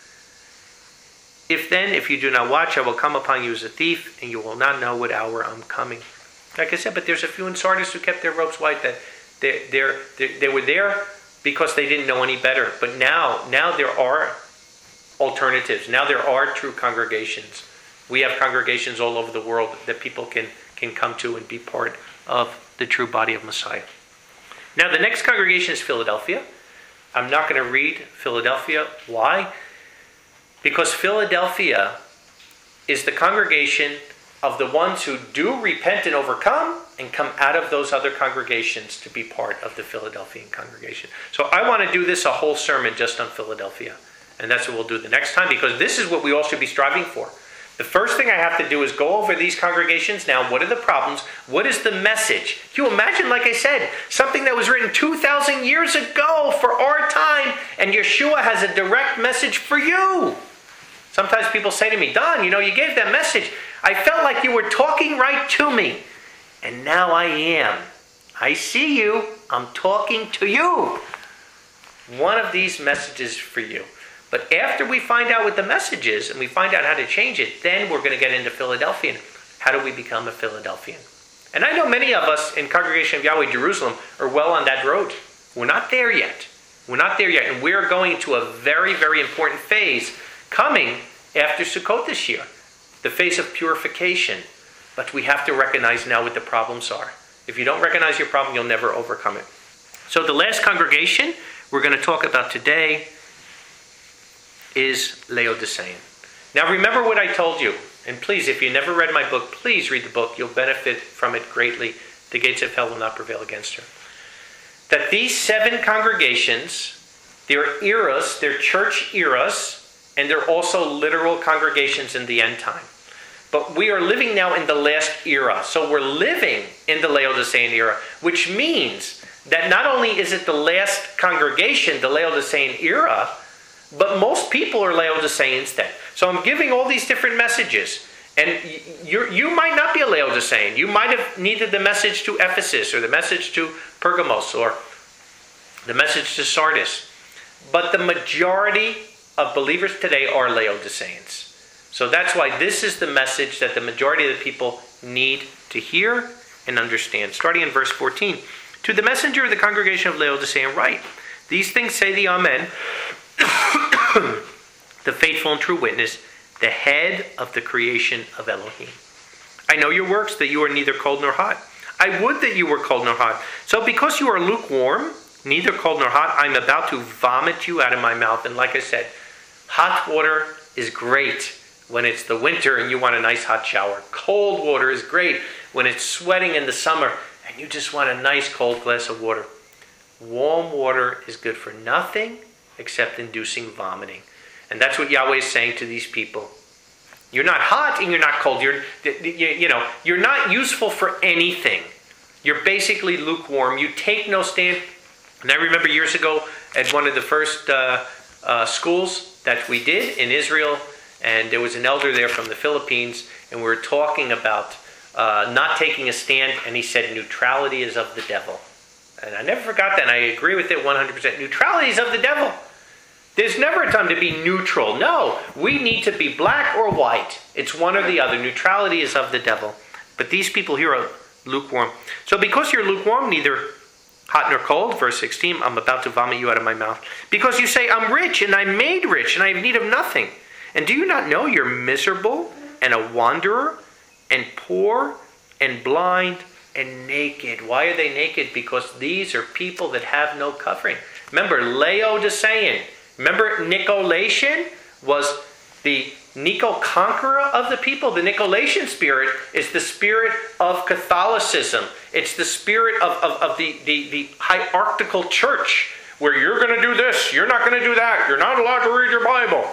If then, if you do not watch, I will come upon you as a thief, and you will not know what hour I'm coming. Like I said, but there's a few in Sardis who kept their robes white, that they they're, they're, they were there because they didn't know any better. But now, now there are alternatives. Now there are true congregations. We have congregations all over the world that people can, can come to and be part of the true body of Messiah. Now the next congregation is Philadelphia. I'm not going to read Philadelphia. Why? Because Philadelphia is the congregation of the ones who do repent and overcome and come out of those other congregations to be part of the Philadelphian congregation. So I want to do this a whole sermon just on Philadelphia. And that's what we'll do the next time, because this is what we all should be striving for. The first thing I have to do is go over these congregations now. What are the problems? What is the message? Can you imagine, like I said, something that was written two thousand years ago for our time, and Yeshua has a direct message for you. Sometimes people say to me, Don, you know, you gave that message. I felt like you were talking right to me. And now I am. I see you. I'm talking to you. One of these messages for you. But after we find out what the message is and we find out how to change it, then we're going to get into Philadelphian. How do we become a Philadelphian? And I know many of us in Congregation of Yahweh Jerusalem are well on that road. We're not there yet. We're not there yet. And we're going to a very, very important phase coming after Sukkot this year. The phase of purification. But we have to recognize now what the problems are. If you don't recognize your problem, you'll never overcome it. So the last congregation we're going to talk about today is Laodicean. Now remember what I told you. And please, if you never read my book, please read the book. You'll benefit from it greatly. The gates of hell will not prevail against her. That these seven congregations, they're eras, they're church eras, and they're also literal congregations in the end time. But we are living now in the last era. So we're living in the Laodicean era, which means that not only is it the last congregation, the Laodicean era, but most people are Laodiceans then. So I'm giving all these different messages. And you you might not be a Laodicean. You might have needed the message to Ephesus or the message to Pergamos or the message to Sardis. But the majority of believers today are Laodiceans. So that's why this is the message that the majority of the people need to hear and understand. Starting in verse fourteen. To the messenger of the congregation of Laodicea write, these things say the Amen, the faithful and true witness, the head of the creation of Elohim. I know your works, that you are neither cold nor hot. I would that you were cold nor hot. So because you are lukewarm, neither cold nor hot, I'm about to vomit you out of my mouth. And like I said, hot water is great when it's the winter and you want a nice hot shower. Cold water is great when it's sweating in the summer and you just want a nice cold glass of water. Warm water is good for nothing except inducing vomiting. And that's what Yahweh is saying to these people. You're not hot and you're not cold. You're, you, you know, you're not useful for anything. You're basically lukewarm. You take no stand. And I remember years ago at one of the first uh, uh, schools that we did in Israel, and there was an elder there from the Philippines, and we were talking about uh, not taking a stand, and he said neutrality is of the devil. And I never forgot that, and I agree with it one hundred percent. Neutrality is of the devil. There's never a time to be neutral. No, we need to be black or white. It's one or the other. Neutrality is of the devil. But these people here are lukewarm. So because you're lukewarm, neither hot nor cold, verse sixteen, I'm about to vomit you out of my mouth. Because you say, I'm rich, and I'm made rich, and I have need of nothing. And do you not know you're miserable, and a wanderer, and poor, and blind, and naked? Why are they naked? Because these are people that have no covering. Remember, Laodicean. Remember, Nicolaitan was the Nico conqueror of the people. The Nicolaitan spirit is the spirit of Catholicism. It's the spirit of, of, of the, the, the hierarchical church, where you're going to do this, you're not going to do that, you're not allowed to read your Bible.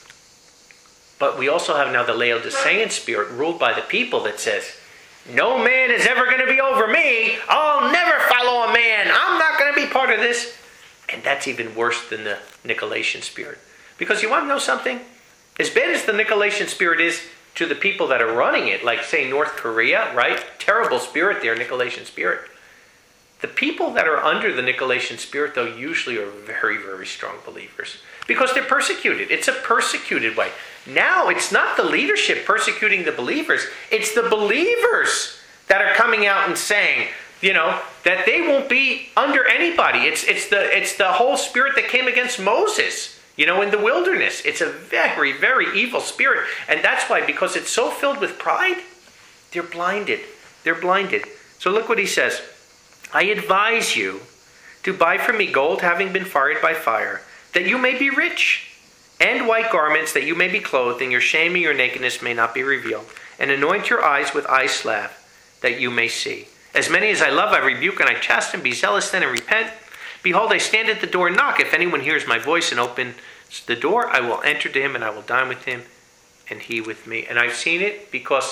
But we also have now the Laodicean spirit ruled by the people that says, no man is ever going to be over me. I'll never follow a man. I'm not going to be part of this. And that's even worse than the Nicolaitan spirit. Because you want to know something? As bad as the Nicolaitan spirit is to the people that are running it, like say North Korea, right? Terrible spirit there, Nicolaitan spirit. The people that are under the Nicolaitan spirit, though, usually are very, very strong believers. Because they're persecuted. It's a persecuted way. Now, it's not the leadership persecuting the believers. It's the believers that are coming out and saying, you know, that they won't be under anybody. It's it's the it's the whole spirit that came against Moses, you know, in the wilderness. It's a very, very evil spirit. And that's why, because it's so filled with pride, they're blinded. They're blinded. So look what he says. I advise you to buy from me gold having been fired by fire, that you may be rich, and white garments that you may be clothed, and your shame and your nakedness may not be revealed. And anoint your eyes with eye salve, that you may see. As many as I love, I rebuke and I chasten. Be zealous then and repent. Behold, I stand at the door and knock. If anyone hears my voice and opens the door, I will enter to him and I will dine with him and he with me. And I've seen it because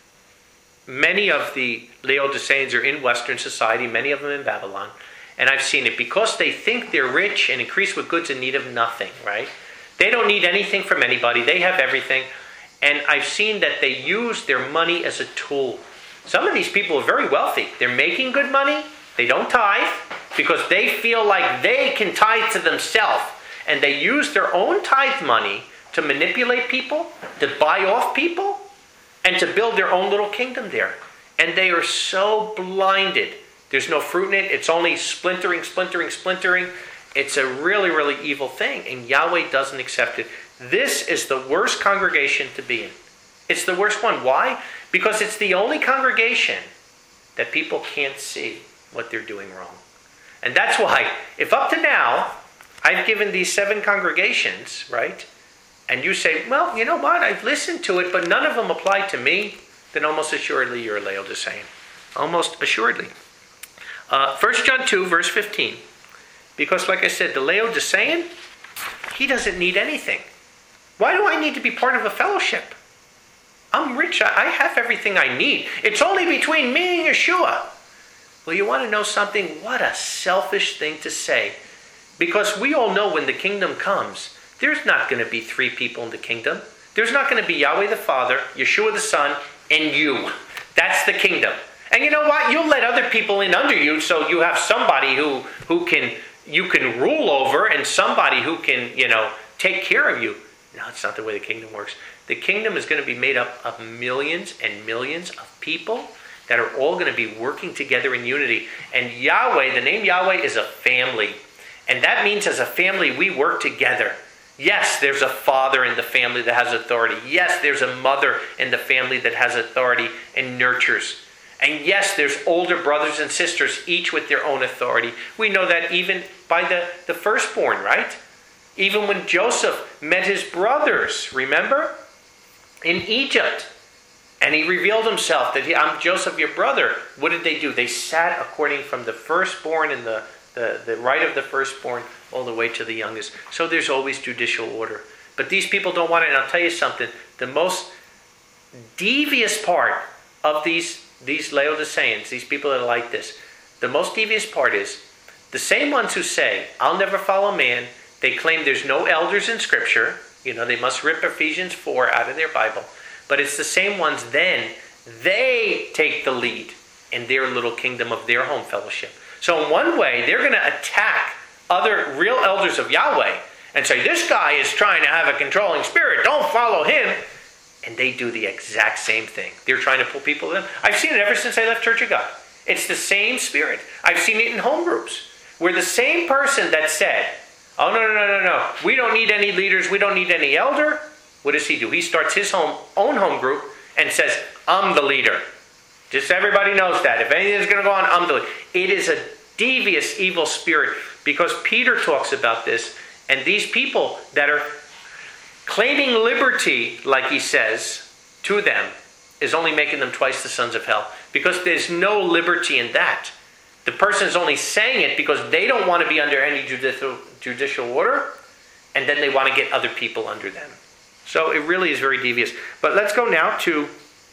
many of the Laodiceans are in Western society, many of them in Babylon. And I've seen it because they think they're rich and increased with goods in need of nothing, right? They don't need anything from anybody. They have everything. And I've seen that they use their money as a tool. Some of these people are very wealthy. They're making good money. They don't tithe because they feel like they can tithe to themselves. And they use their own tithe money to manipulate people, to buy off people, and to build their own little kingdom there. And they are so blinded. There's no fruit in it. It's only splintering, splintering, splintering. It's a really, really evil thing. And Yahweh doesn't accept it. This is the worst congregation to be in. It's the worst one. Why? Because it's the only congregation that people can't see what they're doing wrong. And that's why, if up to now, I've given these seven congregations, right? And you say, well, you know what? I've listened to it, but none of them apply to me. Then almost assuredly you're a Laodicean. Almost assuredly. Uh, First John two, verse fifteen. Because like I said, the Laodicean, he doesn't need anything. Why do I need to be part of a fellowship? I'm rich. I have everything I need. It's only between me and Yeshua. Well, you want to know something? What a selfish thing to say. Because we all know when the kingdom comes, there's not going to be three people in the kingdom. There's not going to be Yahweh the Father, Yeshua the Son, and you. That's the kingdom. And you know what? You'll let other people in under you so you have somebody who, who can you can rule over and somebody who can, you know, take care of you. No, it's not the way the kingdom works. The kingdom is going to be made up of millions and millions of people that are all going to be working together in unity. And Yahweh, the name Yahweh is a family. And that means as a family, we work together. Yes, there's a father in the family that has authority. Yes, there's a mother in the family that has authority and nurtures. And yes, there's older brothers and sisters, each with their own authority. We know that even by the, the firstborn, right? Even when Joseph met his brothers, remember? In Egypt. And he revealed himself that he, I'm Joseph, your brother. What did they do? They sat according from the firstborn and the, the, the right of the firstborn all the way to the youngest. So there's always judicial order. But these people don't want it. And I'll tell you something. The most devious part of these, these Laodiceans, these people that are like this, the most devious part is the same ones who say, I'll never follow man. They claim there's no elders in Scripture. You know, they must rip Ephesians four out of their Bible. But it's the same ones then They take the lead in their little kingdom of their home fellowship. So in one way, they're going to attack other real elders of Yahweh and say, this guy is trying to have a controlling spirit. Don't follow him. And they do the exact same thing. They're trying to pull people in. I've seen it ever since I left Church of God. It's the same spirit. I've seen it in home groups where the same person that said, oh, no, no, no, no, no. We don't need any leaders. We don't need any elder. What does he do? He starts his home, own home group and says, I'm the leader. Just everybody knows that. If anything's going to go on, I'm the leader. It is a devious, evil spirit because Peter talks about this. And these people that are claiming liberty, like he says, to them, is only making them twice the sons of hell. Because there's no liberty in that. The person is only saying it because they don't want to be under any judicial, judicial order, and then they want to get other people under them. So it really is very devious. But let's go now to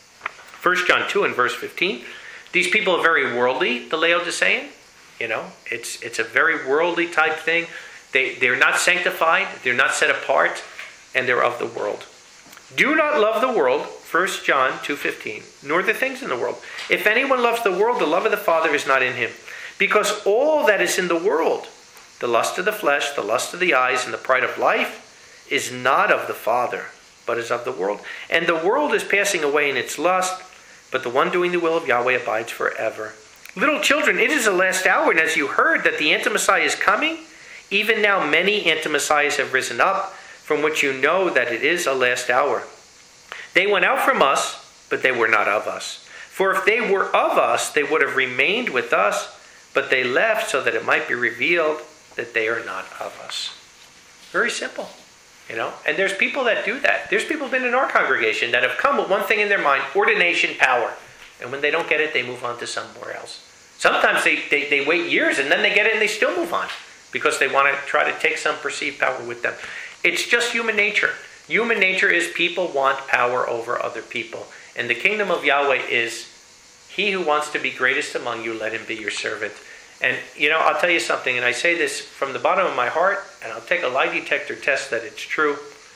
First John two and verse fifteen. These people are very worldly, the Laodicean. You know, it's it's a very worldly type thing. They, they're not sanctified, they're not set apart, and they're of the world. Do not love the world, First John two fifteen, nor the things in the world. If anyone loves the world, the love of the Father is not in him. Because all that is in the world, the lust of the flesh, the lust of the eyes, and the pride of life, is not of the Father, but is of the world. And the world is passing away in its lust, but the one doing the will of Yahweh abides forever. Little children, it is the last hour, and as you heard that the anti-Messiah is coming, even now many anti-Messiahs have risen up, from which you know that it is a last hour. They went out from us, but they were not of us. For if they were of us, they would have remained with us, but they left so that it might be revealed that they are not of us. Very simple, you know. And there's people that do that. There's people who've been in our congregation that have come with one thing in their mind, ordination power. And when they don't get it, they move on to somewhere else. Sometimes they, they, they wait years and then they get it and they still move on because they want to try to take some perceived power with them. It's just human nature. Human nature is people want power over other people. And the kingdom of Yahweh is, he who wants to be greatest among you, let him be your servant. And, you know, I'll tell you something, and I say this from the bottom of my heart, and I'll take a lie detector test that it's true.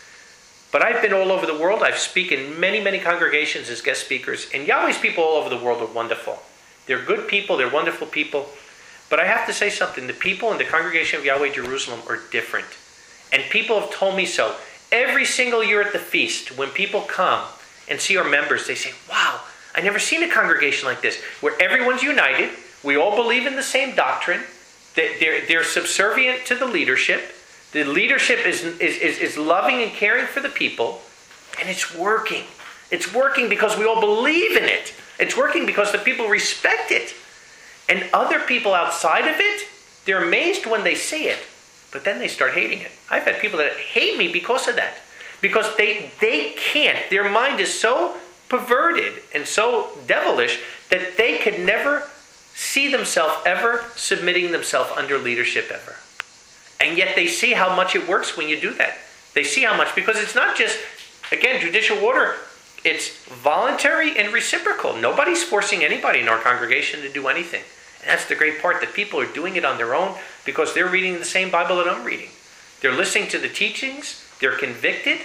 But I've been all over the world. I've spoken in many, many congregations as guest speakers. And Yahweh's people all over the world are wonderful. They're good people. They're wonderful people. But I have to say something. The people in the congregation of Yahweh Jerusalem are different. And people have told me so. Every single year at the feast, when people come and see our members, they say, wow, I've never seen a congregation like this, where everyone's united. We all believe in the same doctrine. They're, they're subservient to the leadership. The leadership is, is, is, is loving and caring for the people. And it's working. It's working because we all believe in it. It's working because the people respect it. And other people outside of it, they're amazed when they see it. But then they start hating it. I've had people that hate me because of that. Because they, they can't. Their mind is so perverted and so devilish that they could never see themselves ever submitting themselves under leadership ever. And yet they see how much it works when you do that. They see how much, because it's not just, again, judicial order. It's voluntary and reciprocal. Nobody's forcing anybody in our congregation to do anything. And that's the great part, that people are doing it on their own because they're reading the same Bible that I'm reading. They're listening to the teachings. They're convicted.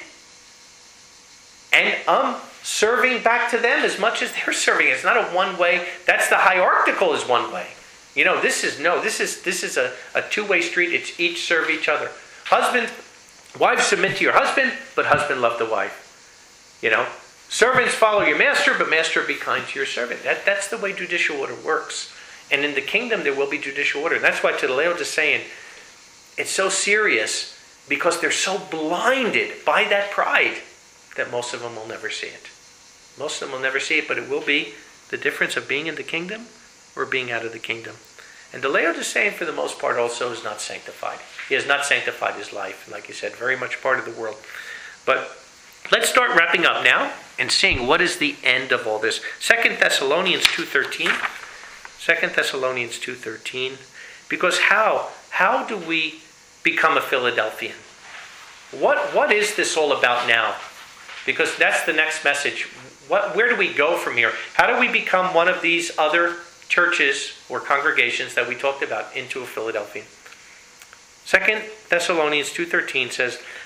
And I'm serving back to them as much as they're serving. It's not a one-way. That's the hierarchical is one way. You know, this is no, this is this is a, a two-way street. It's each serve each other. Husband, wives submit to your husband, but husband love the wife. You know, servants follow your master, but master be kind to your servant. That, that's the way judicial order works. And in the kingdom, there will be judicial order. And that's why to the Laodicean, it's so serious because they're so blinded by that pride that most of them will never see it. Most of them will never see it, but it will be the difference of being in the kingdom or being out of the kingdom. And the Laodicean, for the most part, also is not sanctified. He has not sanctified his life. Like you said, very much part of the world. But let's start wrapping up now and seeing what is the end of all this. Second Thessalonians two thirteen. Second Thessalonians two thirteen. Because how? How do we become a Philadelphian? What What is this all about now? Because that's the next message. What, where do we go from here? How do we become one of these other churches or congregations that we talked about into a Philadelphian? Second Thessalonians two thirteen says,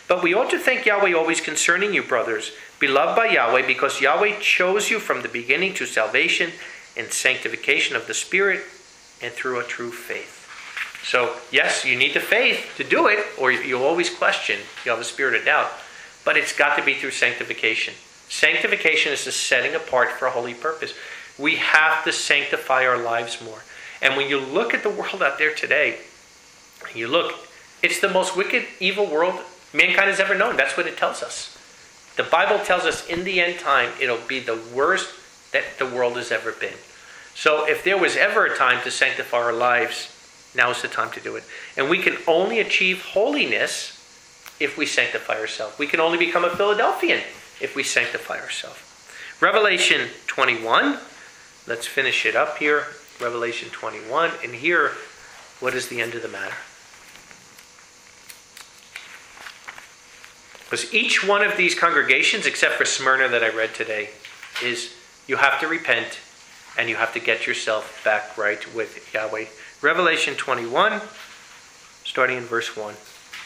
But we ought to thank Yahweh always concerning you, brothers, beloved by Yahweh, because Yahweh chose you from the beginning to salvation and sanctification of the Spirit and through a true faith. So, yes, you need the faith to do it, or you'll always question. You'll have a spirit of doubt. But it's got to be through sanctification. Sanctification is the setting apart for a holy purpose. We have to sanctify our lives more. And when you look at the world out there today, you look, it's the most wicked, evil world mankind has ever known. That's what it tells us. The Bible tells us in the end time, it'll be the worst that the world has ever been. So if there was ever a time to sanctify our lives, now is the time to do it. And we can only achieve holiness if we sanctify ourselves. We can only become a Philadelphian if we sanctify ourselves. Revelation twenty-one. Let's finish it up here. Revelation twenty-one. And here, what is the end of the matter? Because each one of these congregations, except for Smyrna that I read today, is you have to repent and you have to get yourself back right with Yahweh. Revelation twenty-one, starting in verse one.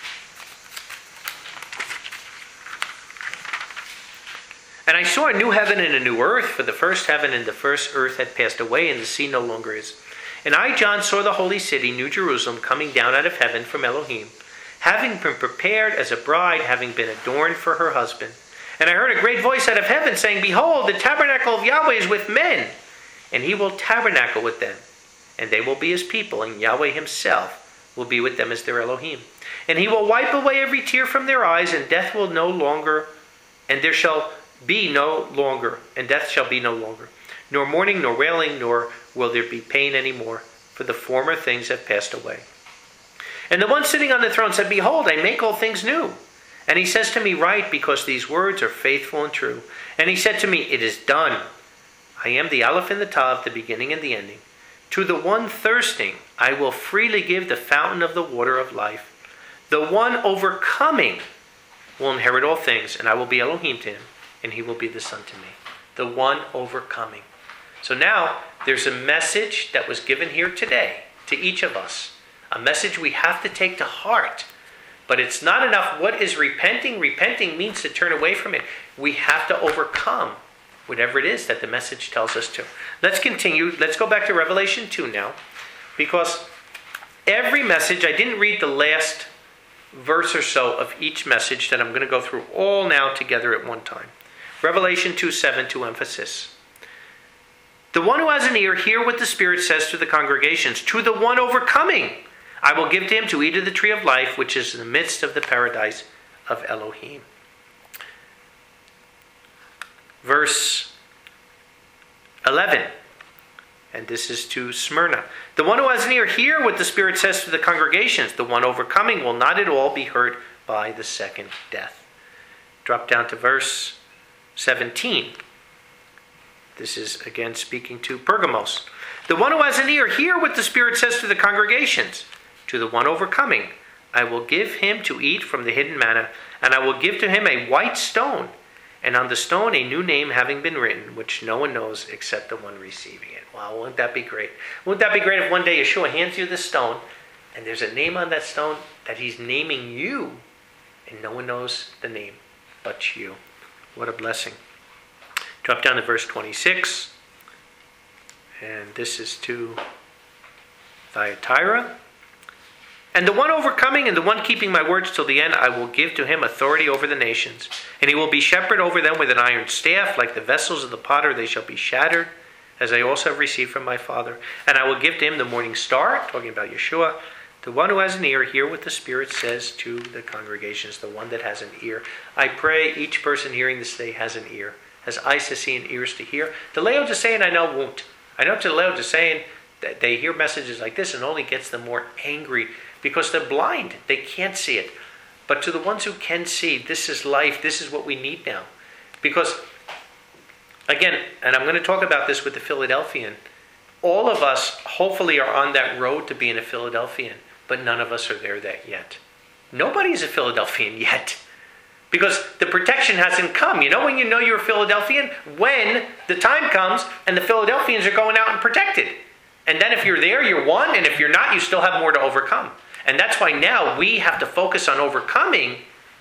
And I saw a new heaven and a new earth, for the first heaven and the first earth had passed away, and the sea no longer is. And I, John, saw the holy city, New Jerusalem, coming down out of heaven from Elohim, having been prepared as a bride, having been adorned for her husband. And I heard a great voice out of heaven saying, Behold, the tabernacle of Yahweh is with men, and he will tabernacle with them. And they will be his people, and Yahweh himself will be with them as their Elohim. And he will wipe away every tear from their eyes, and death will no longer, and there shall be no longer, and death shall be no longer, nor mourning, nor wailing, nor will there be pain any more, for the former things have passed away. And the one sitting on the throne said, Behold, I make all things new. And he says to me, Write, because these words are faithful and true. And he said to me, It is done. I am the Aleph and the Tav, the beginning and the ending. To the one thirsting, I will freely give the fountain of the water of life. The one overcoming will inherit all things, and I will be Elohim to him, and he will be the son to me. The one overcoming. So now, there's a message that was given here today to each of us. A message we have to take to heart. But it's not enough. What is repenting? Repenting means to turn away from it. We have to overcome whatever it is that the message tells us to. Let's continue. Let's go back to Revelation two now. Because every message, I didn't read the last verse or so of each message that I'm going to go through all now together at one time. Revelation two seven to emphasis. The one who has an ear, hear what the Spirit says to the congregations. To the one overcoming, I will give to him to eat of the tree of life, which is in the midst of the paradise of Elohim. Verse eleven. And this is to Smyrna. The one who has an ear, hear what the Spirit says to the congregations. The one overcoming will not at all be hurt by the second death. Drop down to verse seventeen. This is again speaking to Pergamos. The one who has an ear, hear what the Spirit says to the congregations. To the one overcoming, I will give him to eat from the hidden manna, and I will give to him a white stone, and on the stone a new name having been written, which no one knows except the one receiving it. Wow, wouldn't that be great? Wouldn't that be great if one day Yeshua hands you this stone, and there's a name on that stone that he's naming you, and no one knows the name but you. What a blessing. Drop down to verse twenty-six. And this is to Thyatira. And the one overcoming and the one keeping my words till the end, I will give to him authority over the nations. And he will be shepherd over them with an iron staff. Like the vessels of the potter, they shall be shattered, as I also have received from my Father. And I will give to him the morning star, talking about Yeshua. The one who has an ear, hear what the Spirit says to the congregations. The one that has an ear. I pray each person hearing this today has an ear. Has eyes to see and ears to hear. The Laodicean I know won't. I know to the Laodicean that they hear messages like this and only gets them more angry because they're blind. They can't see it. But to the ones who can see, this is life. This is what we need now. Because, again, and I'm going to talk about this with the Philadelphian, all of us hopefully are on that road to being a Philadelphian, but none of us are there that yet. Nobody is a Philadelphian yet. Because the protection hasn't come. You know when you know you're a Philadelphian? When the time comes and the Philadelphians are going out and protected. And then if you're there, you're one. And if you're not, you still have more to overcome. And that's why now we have to focus on overcoming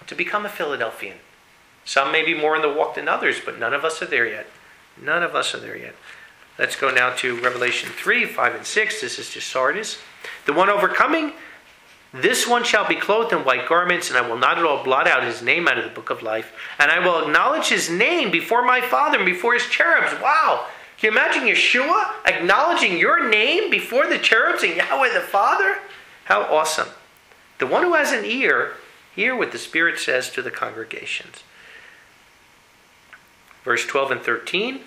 to become a Philadelphian. Some may be more in the walk than others, but none of us are there yet. None of us are there yet. Let's go now to Revelation three, five, and six. This is just Sardis. The one overcoming, this one shall be clothed in white garments, and I will not at all blot out his name out of the book of life. And I will acknowledge his name before my Father and before his cherubs. Wow! Can you imagine Yeshua acknowledging your name before the cherubs and Yahweh the Father? How awesome. The one who has an ear, hear what the Spirit says to the congregations. Verse twelve and thirteen.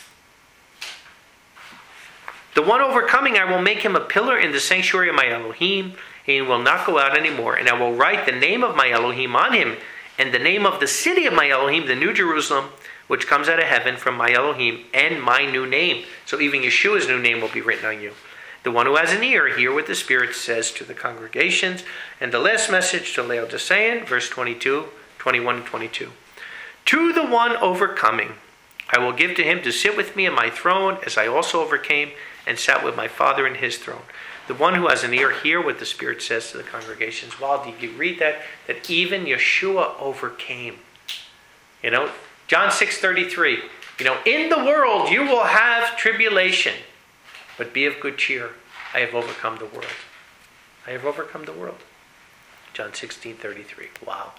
The one overcoming, I will make him a pillar in the sanctuary of my Elohim. He will not go out anymore. And I will write the name of my Elohim on him, and the name of the city of my Elohim, the New Jerusalem, which comes out of heaven from my Elohim, and my new name. So even Yeshua's new name will be written on you. The one who has an ear, hear what the Spirit says to the congregations. And the last message to Laodicean, verse twenty-two, twenty-one, and twenty-two. To the one overcoming, I will give to him to sit with me in my throne, as I also overcame and sat with my Father in his throne. The one who has an ear, hear what the Spirit says to the congregations. Well, did you read that? That even Yeshua overcame. You know, John six thirty-three. You know, in the world you will have tribulation, but be of good cheer. I have overcome the world. I have overcome the world. John sixteen thirty-three. Wow.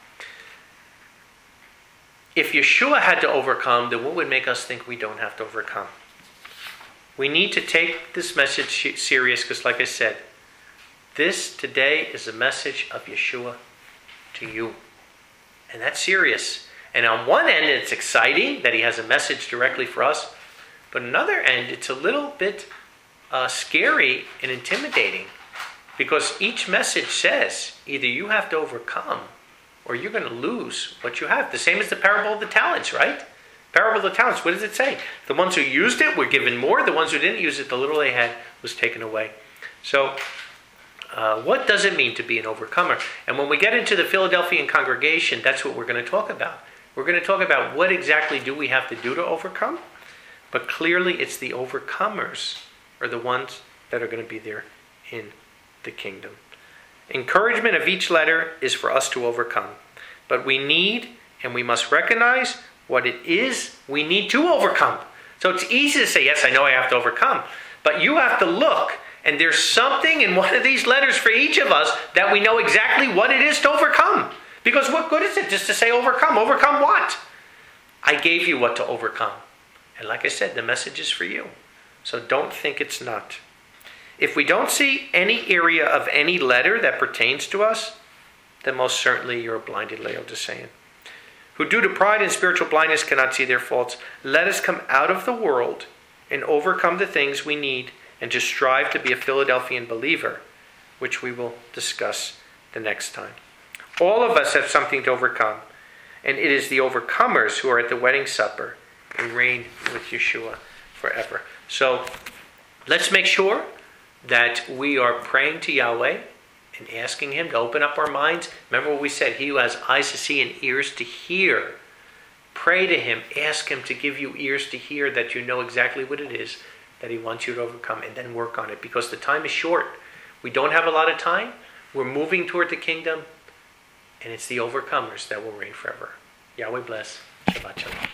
If Yeshua had to overcome, then what would make us think we don't have to overcome? We need to take this message serious because, like I said, this today is a message of Yeshua to you. And that's serious. And on one end, it's exciting that he has a message directly for us. But on another end, it's a little bit uh, scary and intimidating. Because each message says, either you have to overcome or you're going to lose what you have. The same as the parable of the talents, right? Parable of the talents, what does it say? The ones who used it were given more. The ones who didn't use it, the little they had was taken away. So, uh, what does it mean to be an overcomer? And when we get into the Philadelphian congregation, that's what we're going to talk about. We're going to talk about what exactly do we have to do to overcome. But clearly, it's the overcomers are the ones that are going to be there in the kingdom. Encouragement of each letter is for us to overcome. But we need and we must recognize what it is we need to overcome. So it's easy to say, yes, I know I have to overcome. But you have to look. And there's something in one of these letters for each of us that we know exactly what it is to overcome. Because what good is it just to say overcome? Overcome what? I gave you what to overcome. And like I said, the message is for you. So don't think it's not. If we don't see any area of any letter that pertains to us, then most certainly you're a blinded Laodicean. Who due to pride and spiritual blindness cannot see their faults. Let us come out of the world and overcome the things we need and to strive to be a Philadelphian believer, which we will discuss the next time. All of us have something to overcome, and it is the overcomers who are at the wedding supper and reign with Yeshua forever. So let's make sure that we are praying to Yahweh and asking him to open up our minds. Remember what we said, he who has eyes to see and ears to hear. Pray to him, ask him to give you ears to hear that you know exactly what it is that he wants you to overcome, and then work on it because the time is short. We don't have a lot of time. We're moving toward the kingdom, and it's the overcomers that will reign forever. Yahweh bless. Shabbat shalom.